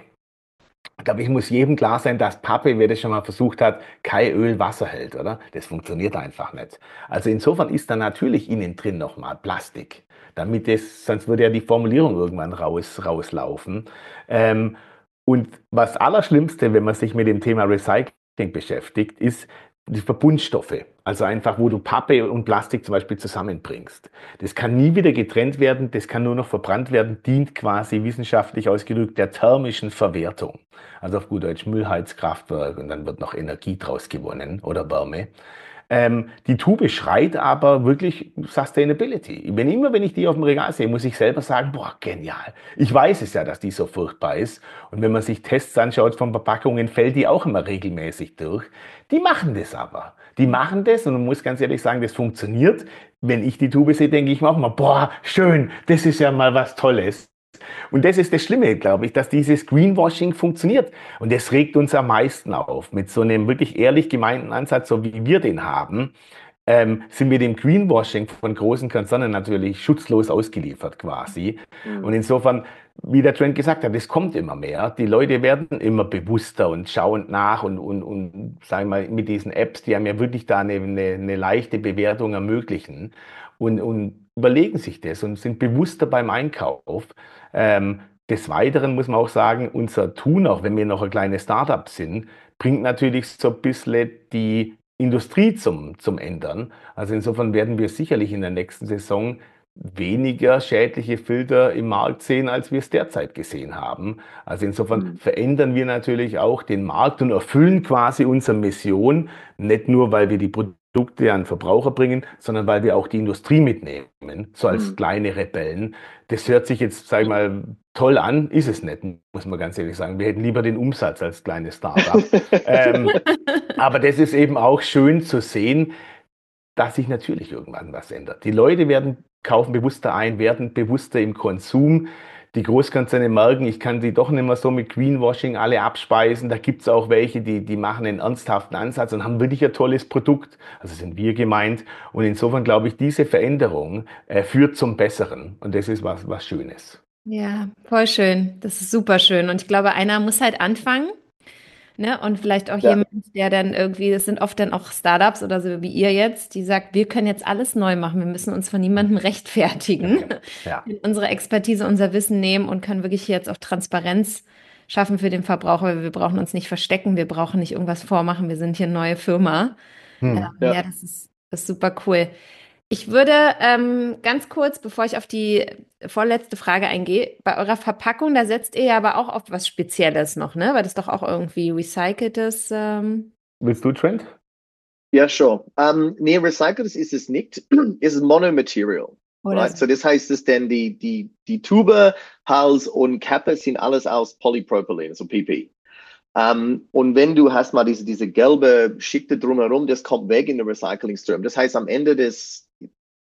Ich glaube, ich muss jedem klar sein, dass Pappe, wer das schon mal versucht hat, kein Öl Wasser hält, oder? Das funktioniert einfach nicht. Also insofern ist da natürlich innen drin nochmal Plastik, damit es, sonst würde ja die Formulierung irgendwann raus, rauslaufen. Ähm, und was Allerschlimmste, wenn man sich mit dem Thema Recycling beschäftigt, ist, die Verbundstoffe, also einfach, wo du Pappe und Plastik zum Beispiel zusammenbringst. Das kann nie wieder getrennt werden, das kann nur noch verbrannt werden, dient quasi wissenschaftlich ausgedrückt der thermischen Verwertung. Also auf gut Deutsch Müllheizkraftwerk und dann wird noch Energie draus gewonnen oder Wärme. Ähm, die Tube schreit aber wirklich Sustainability. Wenn immer, wenn ich die auf dem Regal sehe, muss ich selber sagen, boah, genial. Ich weiß es ja, dass die so furchtbar ist. Und wenn man sich Tests anschaut von Verpackungen, fällt die auch immer regelmäßig durch. Die machen das aber. Die machen das und man muss ganz ehrlich sagen, das funktioniert. Wenn ich die Tube sehe, denke ich mir auch mal, boah, schön, das ist ja mal was Tolles. Und das ist das Schlimme, glaube ich, dass dieses Greenwashing funktioniert. Und das regt uns am meisten auf. Mit so einem wirklich ehrlich gemeinten Ansatz, so wie wir den haben, ähm, sind wir dem Greenwashing von großen Konzernen natürlich schutzlos ausgeliefert quasi. Mhm. Und insofern, wie der Trent gesagt hat, es kommt immer mehr. Die Leute werden immer bewusster und schauen nach und, und, und sagen wir mal, mit diesen Apps, die haben ja wirklich da eine, eine, eine leichte Bewertung ermöglichen und, und überlegen sich das und sind bewusster beim Einkauf. Ähm, des Weiteren muss man auch sagen, unser Tun, auch wenn wir noch ein kleines Startup sind, bringt natürlich so ein bisschen die Industrie zum, zum Ändern. Also insofern werden wir sicherlich in der nächsten Saison weniger schädliche Filter im Markt sehen, als wir es derzeit gesehen haben. Also insofern mhm. verändern wir natürlich auch den Markt und erfüllen quasi unsere Mission, nicht nur, weil wir die Produkte an Verbraucher bringen, sondern weil wir auch die Industrie mitnehmen, so als mhm. kleine Rebellen. Das hört sich jetzt, sag ich mal, toll an, ist es nicht, muss man ganz ehrlich sagen. Wir hätten lieber den Umsatz als kleines Startup. ähm, aber das ist eben auch schön zu sehen, dass sich natürlich irgendwann was ändert. Die Leute werden kaufen bewusster ein, werden bewusster im Konsum. Die Großkonzerne merken, ich kann die doch nicht mehr so mit Greenwashing alle abspeisen. Da gibt es auch welche, die, die machen einen ernsthaften Ansatz und haben wirklich ein tolles Produkt. Also sind wir gemeint. Und insofern glaube ich, diese Veränderung äh, führt zum Besseren. Und das ist was, was Schönes. Ja, voll schön. Das ist super schön. Und ich glaube, einer muss halt anfangen. Ne? Und vielleicht auch ja. jemand, der dann irgendwie, das sind oft dann auch Startups oder so wie ihr jetzt, die sagt, wir können jetzt alles neu machen, wir müssen uns von niemandem rechtfertigen, ja. unsere Expertise, unser Wissen nehmen und können wirklich jetzt auch Transparenz schaffen für den Verbraucher, weil wir brauchen uns nicht verstecken, wir brauchen nicht irgendwas vormachen, wir sind hier eine neue Firma. Hm. Ähm, ja. ja, das ist, das ist super cool. Ich würde ähm, ganz kurz, bevor ich auf die vorletzte Frage eingehe, bei eurer Verpackung, da setzt ihr ja aber auch auf was Spezielles noch, ne? Weil das doch auch irgendwie recyceltes. Ähm Willst du, Trent? Ja, sure. Um, nee, recyceltes ist es nicht. Es ist Monomaterial. Right? So das heißt, es denn die, die, die Tube, Hals und Kappe sind alles aus Polypropylen, also P P. Um, und wenn du hast mal diese, diese gelbe Schichte drumherum, das kommt weg in den Recycling-Stream. Das heißt, am Ende des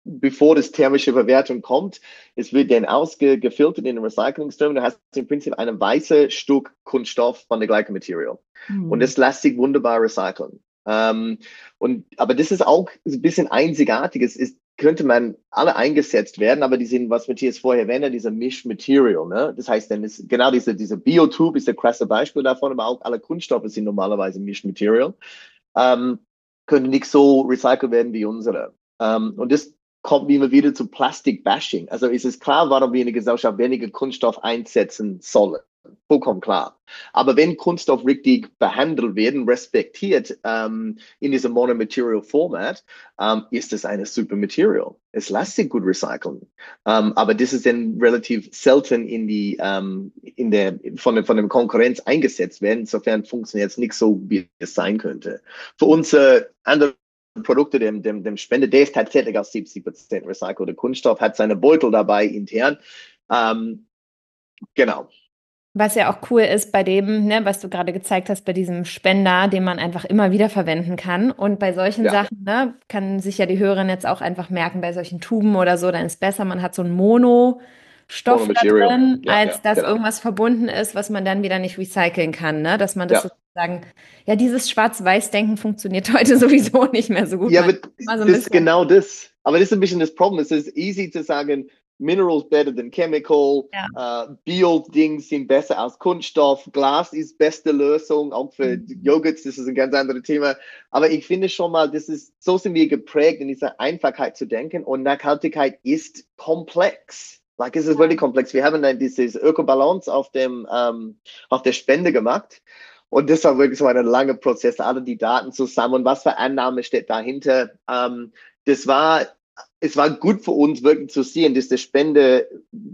bevor das thermische Verwertung kommt. Es wird dann ausgefiltert in den Recyclingstrom. Du hast im Prinzip ein weißes Stück Kunststoff von der gleichen Material. Mhm. Und das lässt sich wunderbar recyceln. Ähm, und, aber das ist auch ein bisschen einzigartig. Es ist, könnte man alle eingesetzt werden, aber die sind, was Matthias vorher erwähnte, dieser Mischmaterial. Ne? Das heißt, dann ist genau diese, diese Biotube ist der krasse Beispiel davon, aber auch alle Kunststoffe sind normalerweise Mischmaterial. Ähm, können nicht so recycelt werden wie unsere. Ähm, und das kommt immer wieder zu Plastik-Bashing. Also ist es klar, warum wir in der Gesellschaft weniger Kunststoff einsetzen sollen. Vollkommen klar. Aber wenn Kunststoff richtig behandelt werden, respektiert ähm, in diesem Monomaterial-Format, ähm, ist es eine super Material. Es lässt sich gut recyceln. Ähm, aber das ist dann relativ selten in die, ähm, in der, von, der, von der Konkurrenz eingesetzt werden. Insofern funktioniert es nicht so, wie es sein könnte. Für uns äh, andere Produkte, dem, dem, dem Spender, der ist tatsächlich aus siebzig Prozent recycelter Kunststoff, hat seine Beutel dabei intern. Ähm, genau. Was ja auch cool ist bei dem, ne, was du gerade gezeigt hast, bei diesem Spender, den man einfach immer wieder verwenden kann. Und bei solchen Ja. Sachen, ne, kann sich ja die Hörerin jetzt auch einfach merken, bei solchen Tuben oder so, dann ist besser, man hat so einen Mono-Stoff da drin, ja, als ja, dass genau. irgendwas verbunden ist, was man dann wieder nicht recyceln kann. Ne? Dass man das Ja. sozusagen, ja, dieses Schwarz-Weiß-Denken funktioniert heute sowieso nicht mehr so gut. Ja, aber so das ist genau das. Aber das ist ein bisschen das Problem. Es ist easy zu sagen, Minerals better than chemical, ja. uh, Bio-Dings sind besser als Kunststoff, Glas ist beste Lösung, auch für mhm. Joghurts, das ist ein ganz anderes Thema. Aber ich finde schon mal, das ist, so sind wir geprägt, in dieser Einfachheit zu denken, und Nachhaltigkeit ist komplex. Like, es ist ja. wirklich komplex. Wir haben dann dieses Ökobalance auf dem, ähm, auf der Spende gemacht. Und das war wirklich so ein langer Prozess, alle die Daten zusammen, was für Annahme steht dahinter. Ähm, das war, es war gut für uns wirklich zu sehen, dass die Spende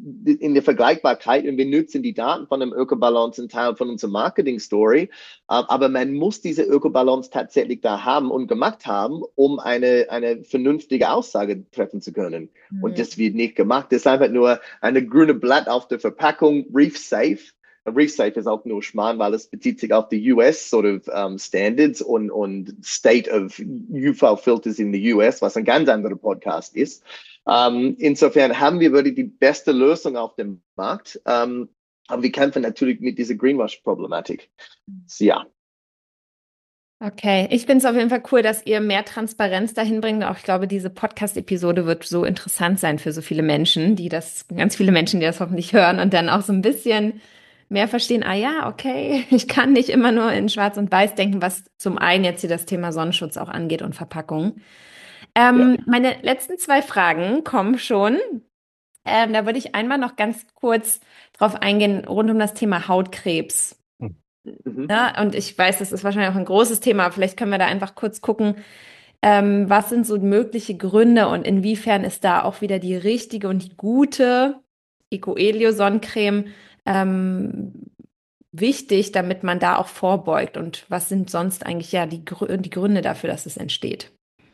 in der Vergleichbarkeit, und wir nutzen die Daten von dem Ökobalance, ein Teil von unserer Marketing-Story, aber man muss diese Ökobalance tatsächlich da haben und gemacht haben, um eine, eine vernünftige Aussage treffen zu können. Mhm. Und das wird nicht gemacht. Das ist einfach nur eine grüne Blatt auf der Verpackung, Reef Safe. Reef Safe ist auch nur Schmarrn, weil es bezieht sich auf die U S sort of um, Standards und, und State of U V-Filters in the U S, was ein ganz anderer Podcast ist. Um, insofern haben wir wirklich die beste Lösung auf dem Markt. Um, aber wir kämpfen natürlich mit dieser Greenwash-Problematik. Ja. Okay, ich finde es auf jeden Fall cool, dass ihr mehr Transparenz dahin bringt. Auch ich glaube, diese Podcast-Episode wird so interessant sein für so viele Menschen, die das, ganz viele Menschen, die das hoffentlich hören und dann auch so ein bisschen mehr verstehen, ah ja, okay, ich kann nicht immer nur in Schwarz und Weiß denken, was zum einen jetzt hier das Thema Sonnenschutz auch angeht und Verpackung. Ähm, ja. Meine letzten zwei Fragen kommen schon. Ähm, da würde ich einmal noch ganz kurz drauf eingehen, rund um das Thema Hautkrebs. Mhm. Ja, und ich weiß, das ist wahrscheinlich auch ein großes Thema, aber vielleicht können wir da einfach kurz gucken, ähm, was sind so mögliche Gründe und inwiefern ist da auch wieder die richtige und die gute Ecoelio-Sonnencreme Ähm, wichtig, damit man da auch vorbeugt, und was sind sonst eigentlich ja die, Grü- die Gründe dafür, dass es entsteht?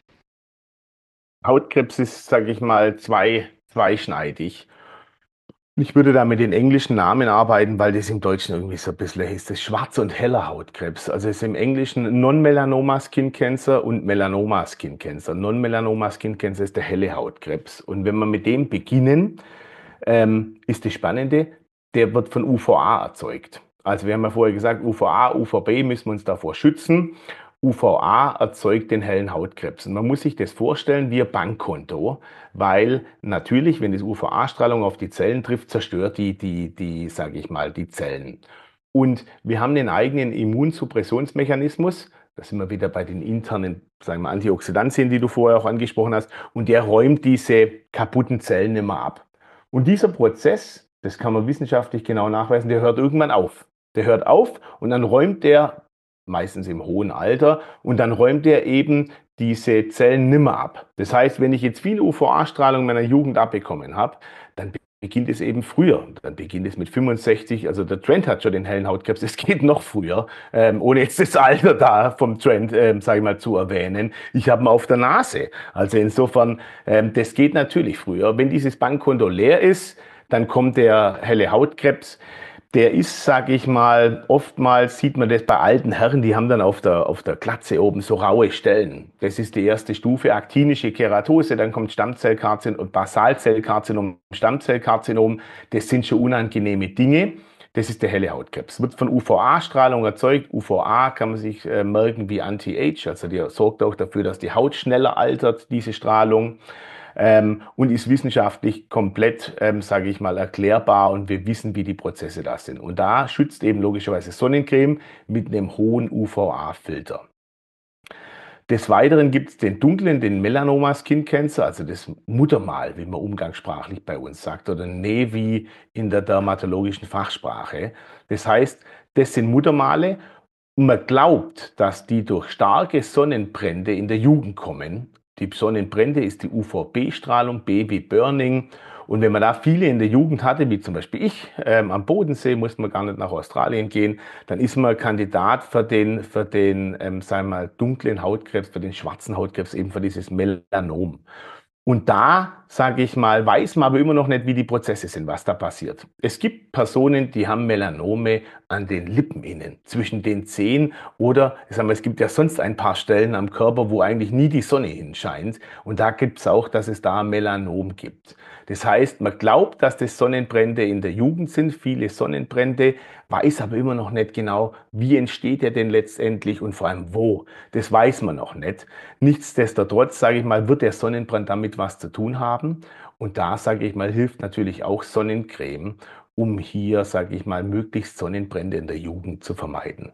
Hautkrebs ist, sage ich mal, zwei, zweischneidig. Ich würde da mit den englischen Namen arbeiten, weil das im Deutschen irgendwie so ein bisschen ist. Das schwarzer und heller Hautkrebs. Also es ist im Englischen Non-Melanoma Skin Cancer und Melanoma Skin Cancer. Non-Melanoma Skin Cancer ist der helle Hautkrebs. Und wenn wir mit dem beginnen, ähm, ist das Spannende, der wird von U V A erzeugt. Also wir haben ja vorher gesagt, U V A, U V B müssen wir uns davor schützen. U V A erzeugt den hellen Hautkrebs. Und man muss sich das vorstellen wie ein Bankkonto, weil natürlich, wenn das U V A-Strahlung auf die Zellen trifft, zerstört die, die, die, sage ich mal, die Zellen. Und wir haben den eigenen Immunsuppressionsmechanismus. Da sind wir wieder bei den internen, sagen wir, Antioxidantien, die du vorher auch angesprochen hast. Und der räumt diese kaputten Zellen nicht mehr ab. Und dieser Prozess, das kann man wissenschaftlich genau nachweisen, der hört irgendwann auf. Der hört auf und dann räumt der, meistens im hohen Alter, und dann räumt der eben diese Zellen nimmer ab. Das heißt, wenn ich jetzt viel U V A-Strahlung in meiner Jugend abbekommen habe, dann beginnt es eben früher. Dann beginnt es mit fünfundsechzig, also der Trend hat schon den hellen Hautkrebs, es geht noch früher, ähm, ohne jetzt das Alter da vom Trend, ähm, sage ich mal, zu erwähnen. Ich habe ihn auf der Nase. Also insofern, ähm, das geht natürlich früher. Wenn dieses Bankkonto leer ist, dann kommt der helle Hautkrebs. Der ist, sage ich mal, oftmals sieht man das bei alten Herren, die haben dann auf der, auf der Glatze oben so raue Stellen. Das ist die erste Stufe, aktinische Keratose, dann kommt Stammzellkarzinom und Basalzellkarzinom, Stammzellkarzinom. Das sind schon unangenehme Dinge. Das ist der helle Hautkrebs. Wird von U V A-Strahlung erzeugt. U V A kann man sich äh, merken wie Anti-Age, also die sorgt auch dafür, dass die Haut schneller altert, diese Strahlung. Ähm, und ist wissenschaftlich komplett, ähm, sage ich mal, erklärbar und wir wissen, wie die Prozesse da sind. Und da schützt eben logischerweise Sonnencreme mit einem hohen U V A-Filter. Des Weiteren gibt es den dunklen, den Melanoma Skin Cancer, also das Muttermal, wie man umgangssprachlich bei uns sagt, oder Nevi in der dermatologischen Fachsprache. Das heißt, das sind Muttermale und man glaubt, dass die durch starke Sonnenbrände in der Jugend kommen. Die Sonnenbrände ist die U V B-Strahlung, B wie Burning. Und wenn man da viele in der Jugend hatte, wie zum Beispiel ich, ähm, am Bodensee, muss man gar nicht nach Australien gehen, dann ist man Kandidat für den, für den ähm, sagen wir mal, dunklen Hautkrebs, für den schwarzen Hautkrebs, eben für dieses Melanom. Und da, sage ich mal, weiß man aber immer noch nicht, wie die Prozesse sind, was da passiert. Es gibt Personen, die haben Melanome an den Lippen innen, zwischen den Zehen oder, ich sag mal, es gibt ja sonst ein paar Stellen am Körper, wo eigentlich nie die Sonne hinscheint. Und da gibt es auch, dass es da Melanom gibt. Das heißt, man glaubt, dass das Sonnenbrände in der Jugend sind, viele Sonnenbrände, weiß aber immer noch nicht genau, wie entsteht er denn letztendlich und vor allem wo. Das weiß man noch nicht. Nichtsdestotrotz, sage ich mal, wird der Sonnenbrand damit was zu tun haben. Und da, sage ich mal, hilft natürlich auch Sonnencreme, um hier, sage ich mal, möglichst Sonnenbrände in der Jugend zu vermeiden.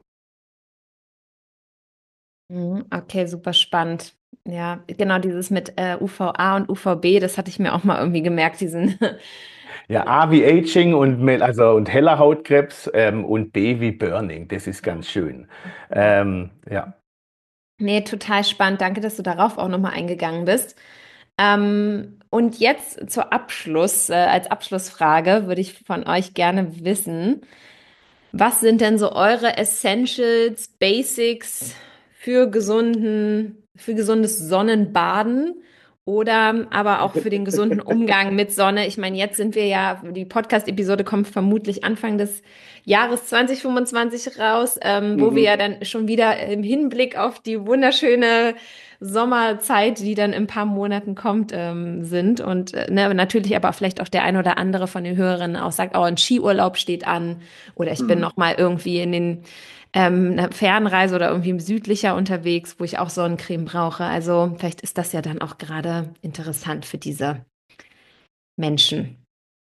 Okay, super spannend. Ja, genau dieses mit äh, U V A und U V B, das hatte ich mir auch mal irgendwie gemerkt, diesen. Ja, A wie Aging und, also, und heller Hautkrebs ähm, und B wie Burning, das ist ganz schön. Ähm, ja. Nee, total spannend. Danke, dass du darauf auch nochmal eingegangen bist. Ähm, und jetzt zur Abschluss, äh, als Abschlussfrage würde ich von euch gerne wissen, was sind denn so eure Essentials, Basics für gesunden, für gesundes Sonnenbaden oder aber auch für den gesunden Umgang mit Sonne? Ich meine, jetzt sind wir ja, die Podcast-Episode kommt vermutlich Anfang des Jahres zwanzig fünfundzwanzig raus, ähm, wo wir Mhm. ja dann schon wieder im Hinblick auf die wunderschöne Sommerzeit, die dann in ein paar Monaten kommt, ähm, sind. Und äh, ne, natürlich aber vielleicht auch der ein oder andere von den Hörerinnen auch sagt, oh, ein Skiurlaub steht an oder ich bin Mhm. noch mal irgendwie in den ähm, einer Fernreise oder irgendwie südlicher unterwegs, wo ich auch Sonnencreme brauche. Also vielleicht ist das ja dann auch gerade interessant für diese Menschen.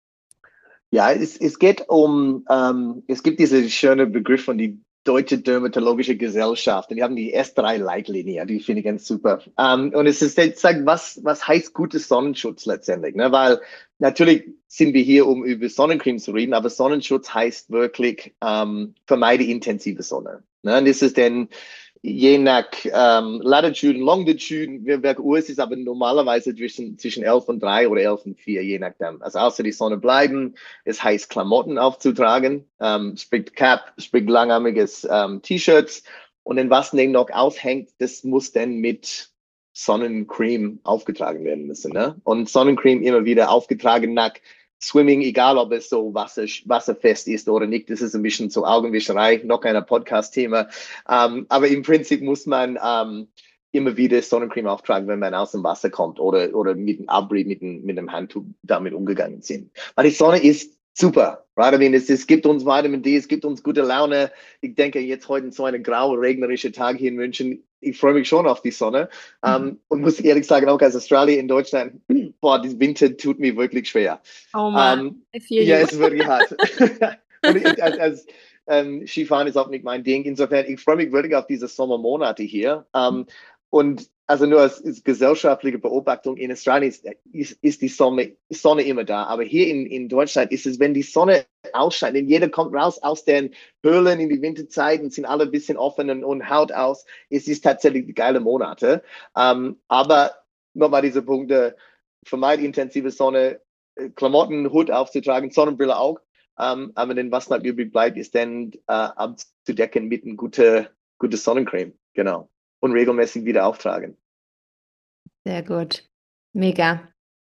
Ja, es, es geht um, ähm, es gibt diesen schönen Begriff von die Deutsche Dermatologische Gesellschaft und die haben die S drei Leitlinie, die finde ich ganz super. Ähm, und es ist jetzt sagt, was, was heißt gutes Sonnenschutz letztendlich, ne? Weil natürlich sind wir hier, um über Sonnencreme zu reden, aber Sonnenschutz heißt wirklich, ähm, vermeide intensive Sonne. Ne? Und das ist denn je nach ähm, Latitude und Longitude, welche Uhr es ist, aber normalerweise zwischen, zwischen elf und drei oder elf und vier, je nachdem. Also außer die Sonne bleiben, es heißt Klamotten aufzutragen, ähm, sprich Cap, sprich langarmiges ähm, T-Shirts und dann was dann noch aushängt, das muss dann mit Sonnencreme aufgetragen werden müssen. Ne? Und Sonnencreme immer wieder aufgetragen nach Swimming, egal ob es so Wasser, wasserfest ist oder nicht, das ist ein bisschen so Augenwischerei, noch ein Podcast-Thema. Ähm, aber im Prinzip muss man ähm, immer wieder Sonnencreme auftragen, wenn man aus dem Wasser kommt oder, oder mit dem Abri, mit dem, mit dem Handtuch damit umgegangen sind. Weil die Sonne ist super. Right? I mean, es, es gibt uns Vitamin D, es gibt uns gute Laune. Ich denke, jetzt heute so ein grauer, regnerischer Tag hier in München. Ich freue mich schon auf die Sonne. Um, ähm, und muss ehrlich sagen, auch als Australier in Deutschland, boah, die Winter tut mir wirklich schwer. Oh man, Um, I feel ja, you. es ist wirklich hart. Und ich, als, als ähm, Skifahren ist auch nicht mein Ding. Insofern, ich freue mich wirklich auf diese Sommermonate hier. Um, und also nur als, als gesellschaftliche Beobachtung, in Australien ist, ist, ist die Sonne, Sonne immer da. Aber hier in, in Deutschland ist es, wenn die Sonne ausscheint, und jeder kommt raus aus den Höhlen in die Winterzeiten, sind alle ein bisschen offen und, und haut aus. Es ist tatsächlich geile Monate. Um, aber nochmal diese Punkte, vermeide intensive Sonne, Klamotten, Hut aufzutragen, Sonnenbrille auch. Um, aber dann, was noch übrig bleibt, ist dann äh, abzudecken mit einer guten gute Sonnencreme. Genau. Und regelmäßig wieder auftragen. Sehr gut. Mega.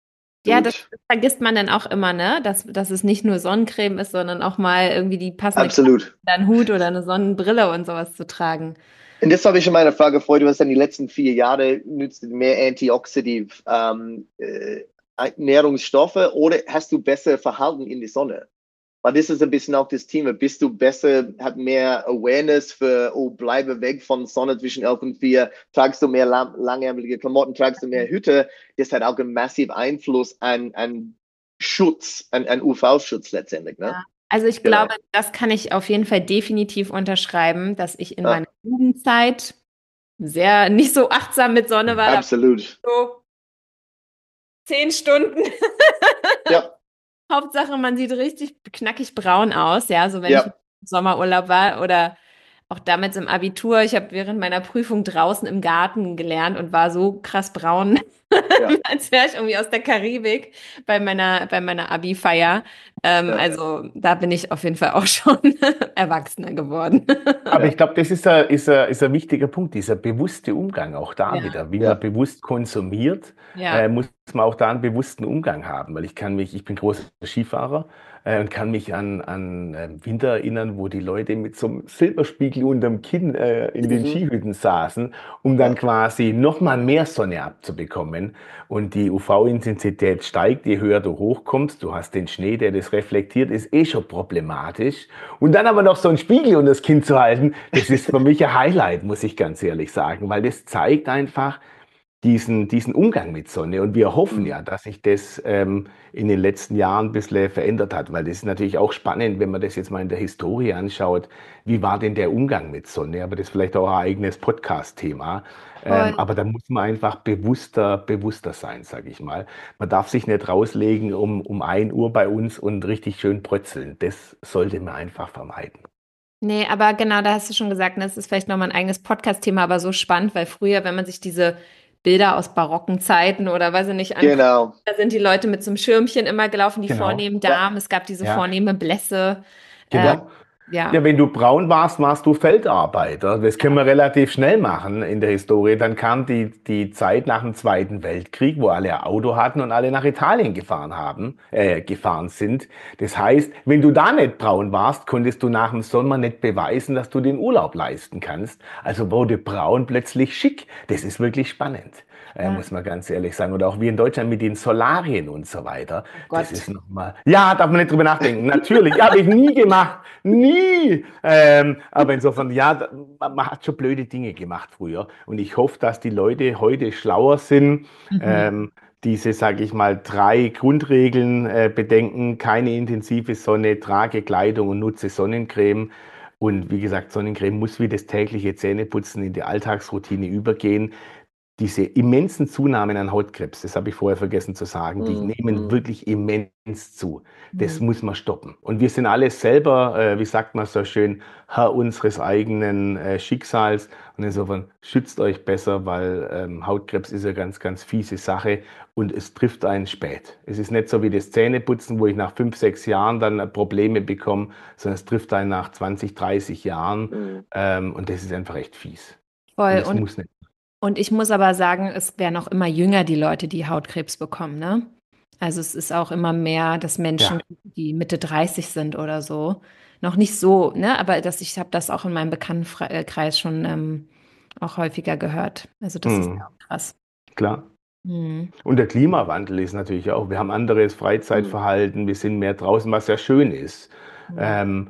Ja, das, Absolut. das vergisst man dann auch immer, ne? Dass, dass es nicht nur Sonnencreme ist, sondern auch mal irgendwie die passende Klamotte, Absolut. einen Hut oder eine Sonnenbrille und sowas zu tragen. Und das habe ich schon meine Frage gefreut. Du hast dann die letzten vier Jahre nützt du mehr Antioxidativ ähm, äh, Nährungsstoffe oder hast du besser Verhalten in die Sonne? Weil das ist ein bisschen auch das Thema. Bist du besser, hat mehr Awareness für, oh, bleibe weg von Sonne zwischen elf und vier, tragst du mehr lang, langärmelige Klamotten, tragst du mehr Hüte. Das hat auch einen massiven Einfluss an, an Schutz, an, an U V-Schutz letztendlich, ne? Ja. Also ich glaube, Genau. das kann ich auf jeden Fall definitiv unterschreiben, dass ich in meiner Ah, Jugendzeit sehr nicht so achtsam mit Sonne war. Da war absolut. so zehn Stunden. Ja, Hauptsache, man sieht richtig knackig braun aus, ja, so wenn ich im ja, Sommerurlaub war oder auch damals im Abitur. Ich habe während meiner Prüfung draußen im Garten gelernt und war so krass braun, ja, als wäre ich irgendwie aus der Karibik bei meiner, bei meiner Abi-Feier. Ähm, ja, also da bin ich auf jeden Fall auch schon erwachsener geworden. Aber ich ja, glaube, das ist ein, ist, ein, ist ein wichtiger Punkt, dieser bewusste Umgang auch da Ja, wieder. Wie man ja. bewusst konsumiert, ja. äh, muss man auch da einen bewussten Umgang haben. Weil ich kann mich, ich bin großer Skifahrer äh, und kann mich an, an äh, Winter erinnern, wo die Leute mit so einem Silberspiegel unterm Kinn äh, in den Mhm. Skihütten saßen, um dann Ja, quasi nochmal mehr Sonne abzubekommen. Und die U V-Intensität steigt, je höher du hochkommst. Du hast den Schnee, der das reflektiert, ist eh schon problematisch. Und dann aber noch so einen Spiegel unter das Kinn zu halten, das ist für mich ein Highlight, muss ich ganz ehrlich sagen, weil das zeigt einfach diesen, diesen Umgang mit Sonne. Und wir hoffen Mhm. ja, dass sich das ähm, in den letzten Jahren ein bisschen verändert hat, weil das ist natürlich auch spannend, wenn man das jetzt mal in der Historie anschaut. Wie war denn der Umgang mit Sonne? Aber das ist vielleicht auch ein eigenes Podcast-Thema. Ähm, Voll. aber da muss man einfach bewusster, bewusster sein, sage ich mal. Man darf sich nicht rauslegen um, um ein Uhr bei uns und richtig schön brötzeln. Das sollte man einfach vermeiden. Nee, aber genau, da hast du schon gesagt, ne, das ist vielleicht nochmal ein eigenes Podcast-Thema, aber so spannend, weil früher, wenn man sich diese Bilder aus barocken Zeiten oder weiß ich nicht anguckt, Genau. da sind die Leute mit so einem Schirmchen immer gelaufen, die Genau. vornehmen Ja, Damen, es gab diese Ja, vornehme Blässe. Äh, genau. Ja, ja, wenn du braun warst, warst du Feldarbeiter. Das können ja, wir relativ schnell machen in der Historie. Dann kam die, die Zeit nach dem Zweiten Weltkrieg, wo alle ein Auto hatten und alle nach Italien gefahren haben, äh, gefahren sind. Das heißt, wenn du da nicht braun warst, konntest du nach dem Sommer nicht beweisen, dass du den Urlaub leisten kannst. Also wurde braun plötzlich schick. Das ist wirklich spannend, äh, ja. muss man ganz ehrlich sagen. Und auch wie in Deutschland mit den Solarien und so weiter. Oh Das Gott. ist nochmal, ja, darf man nicht drüber nachdenken. Natürlich, habe ich nie gemacht. Nie! Ähm, aber insofern, ja, da- man, man hat schon blöde Dinge gemacht früher. Und ich hoffe, dass die Leute heute schlauer sind, Mhm. ähm, diese, sage ich mal, drei Grundregeln äh, bedenken. Keine intensive Sonne, trage Kleidung und nutze Sonnencreme. Und wie gesagt, Sonnencreme muss wie das tägliche Zähneputzen in die Alltagsroutine übergehen. Diese immensen Zunahmen an Hautkrebs, das habe ich vorher vergessen zu sagen, die Mhm. nehmen Mhm. wirklich immens zu. Das Mhm. muss man stoppen. Und wir sind alle selber, äh, wie sagt man so schön, Herr unseres eigenen äh, Schicksals. Und insofern schützt euch besser, weil ähm, Hautkrebs ist eine ganz, ganz fiese Sache und es trifft einen spät. Es ist nicht so wie das Zähneputzen, wo ich nach fünf, sechs Jahren dann äh, Probleme bekomme, sondern es trifft einen nach zwanzig, dreißig Jahren. Mhm. Ähm, und das ist einfach echt fies. Und Voll. das Und, muss nicht. und ich muss aber sagen, es werden auch immer jünger, die Leute, die Hautkrebs bekommen, ne? Also es ist auch immer mehr, dass Menschen, Ja. die Mitte dreißig sind oder so, noch nicht so, ne? Aber dass ich habe das auch in meinem Bekanntenkreis schon ähm, auch häufiger gehört. Also das ist ja Mhm. auch krass. Klar. Mhm. Und der Klimawandel ist natürlich auch, wir haben anderes Mhm. Freizeitverhalten, wir sind mehr draußen, was ja schön ist. Ja. Ähm,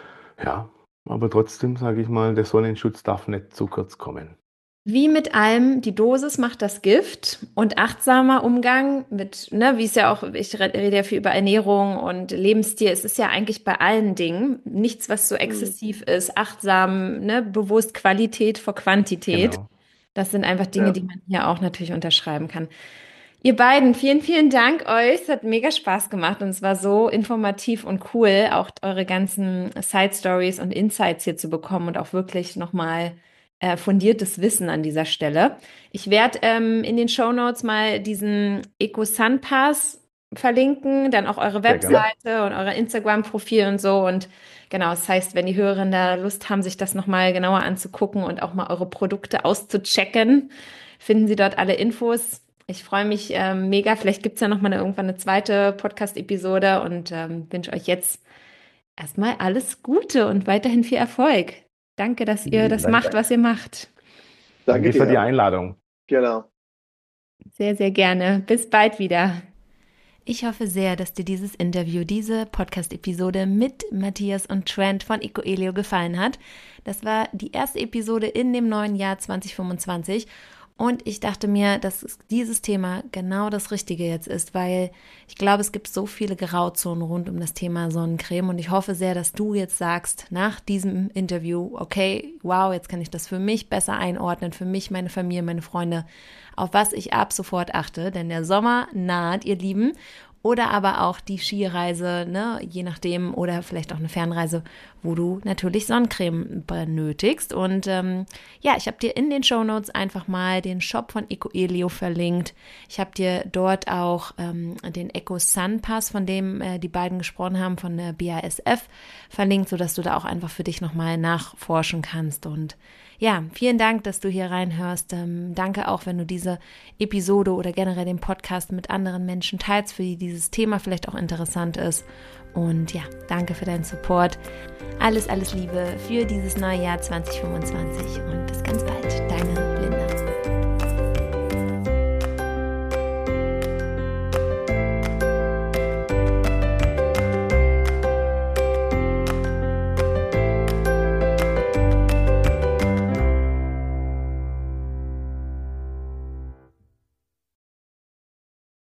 ja, aber trotzdem sage ich mal, der Sonnenschutz darf nicht zu kurz kommen. Wie mit allem, die Dosis macht das Gift und achtsamer Umgang mit, ne, wie es ja auch, ich re- rede ja viel über Ernährung und Lebensstil. Es ist ja eigentlich bei allen Dingen nichts, was so Mhm. exzessiv ist, achtsam, ne, bewusst Qualität vor Quantität. Genau. Das sind einfach Dinge, Ja. die man hier auch natürlich unterschreiben kann. Ihr beiden, vielen, vielen Dank euch. Es hat mega Spaß gemacht und es war so informativ und cool, auch eure ganzen Side Stories und Insights hier zu bekommen und auch wirklich nochmal äh, fundiertes Wissen an dieser Stelle. Ich werde ähm, in den Show Notes mal diesen Eco Sun Pass verlinken, dann auch eure Sehr gerne. Ja. Webseite und euer Instagram-Profil und so. Und genau, das heißt, wenn die Hörerinnen da Lust haben, sich das nochmal genauer anzugucken und auch mal eure Produkte auszuchecken, finden sie dort alle Infos. Ich freue mich ähm, mega. Vielleicht gibt es ja noch mal eine, irgendwann eine zweite Podcast-Episode und ähm, wünsche euch jetzt erstmal alles Gute und weiterhin viel Erfolg. Danke, dass ihr Lieben das Dank. macht, was ihr macht. Danke Danke für dir. die Einladung. Genau. Sehr, sehr gerne. Bis bald wieder. Ich hoffe sehr, dass dir dieses Interview, diese Podcast-Episode mit Matthias und Trent von Ecoelio gefallen hat. Das war die erste Episode in dem neuen Jahr zwanzig fünfundzwanzig. Und ich dachte mir, dass dieses Thema genau das Richtige jetzt ist, weil ich glaube, es gibt so viele Grauzonen rund um das Thema Sonnencreme und ich hoffe sehr, dass du jetzt sagst, nach diesem Interview, okay, wow, jetzt kann ich das für mich besser einordnen, für mich, meine Familie, meine Freunde, auf was ich ab sofort achte, denn der Sommer naht, ihr Lieben. Oder aber auch die Skireise, ne, je nachdem, oder vielleicht auch eine Fernreise, wo du natürlich Sonnencreme benötigst. Und ähm, ja, ich habe dir in den Shownotes einfach mal den Shop von Ecoelio verlinkt. Ich habe dir dort auch ähm, den Eco Sun Pass, von dem äh, die beiden gesprochen haben, von der B A S F, verlinkt, sodass du da auch einfach für dich nochmal nachforschen kannst. Und ja, vielen Dank, dass du hier reinhörst. Ähm, danke auch, wenn du diese Episode oder generell den Podcast mit anderen Menschen teilst, für die dieses Thema vielleicht auch interessant ist. Und ja, danke für deinen Support. Alles, alles Liebe für dieses neue Jahr zwanzig fünfundzwanzig und bis ganz bald. Deine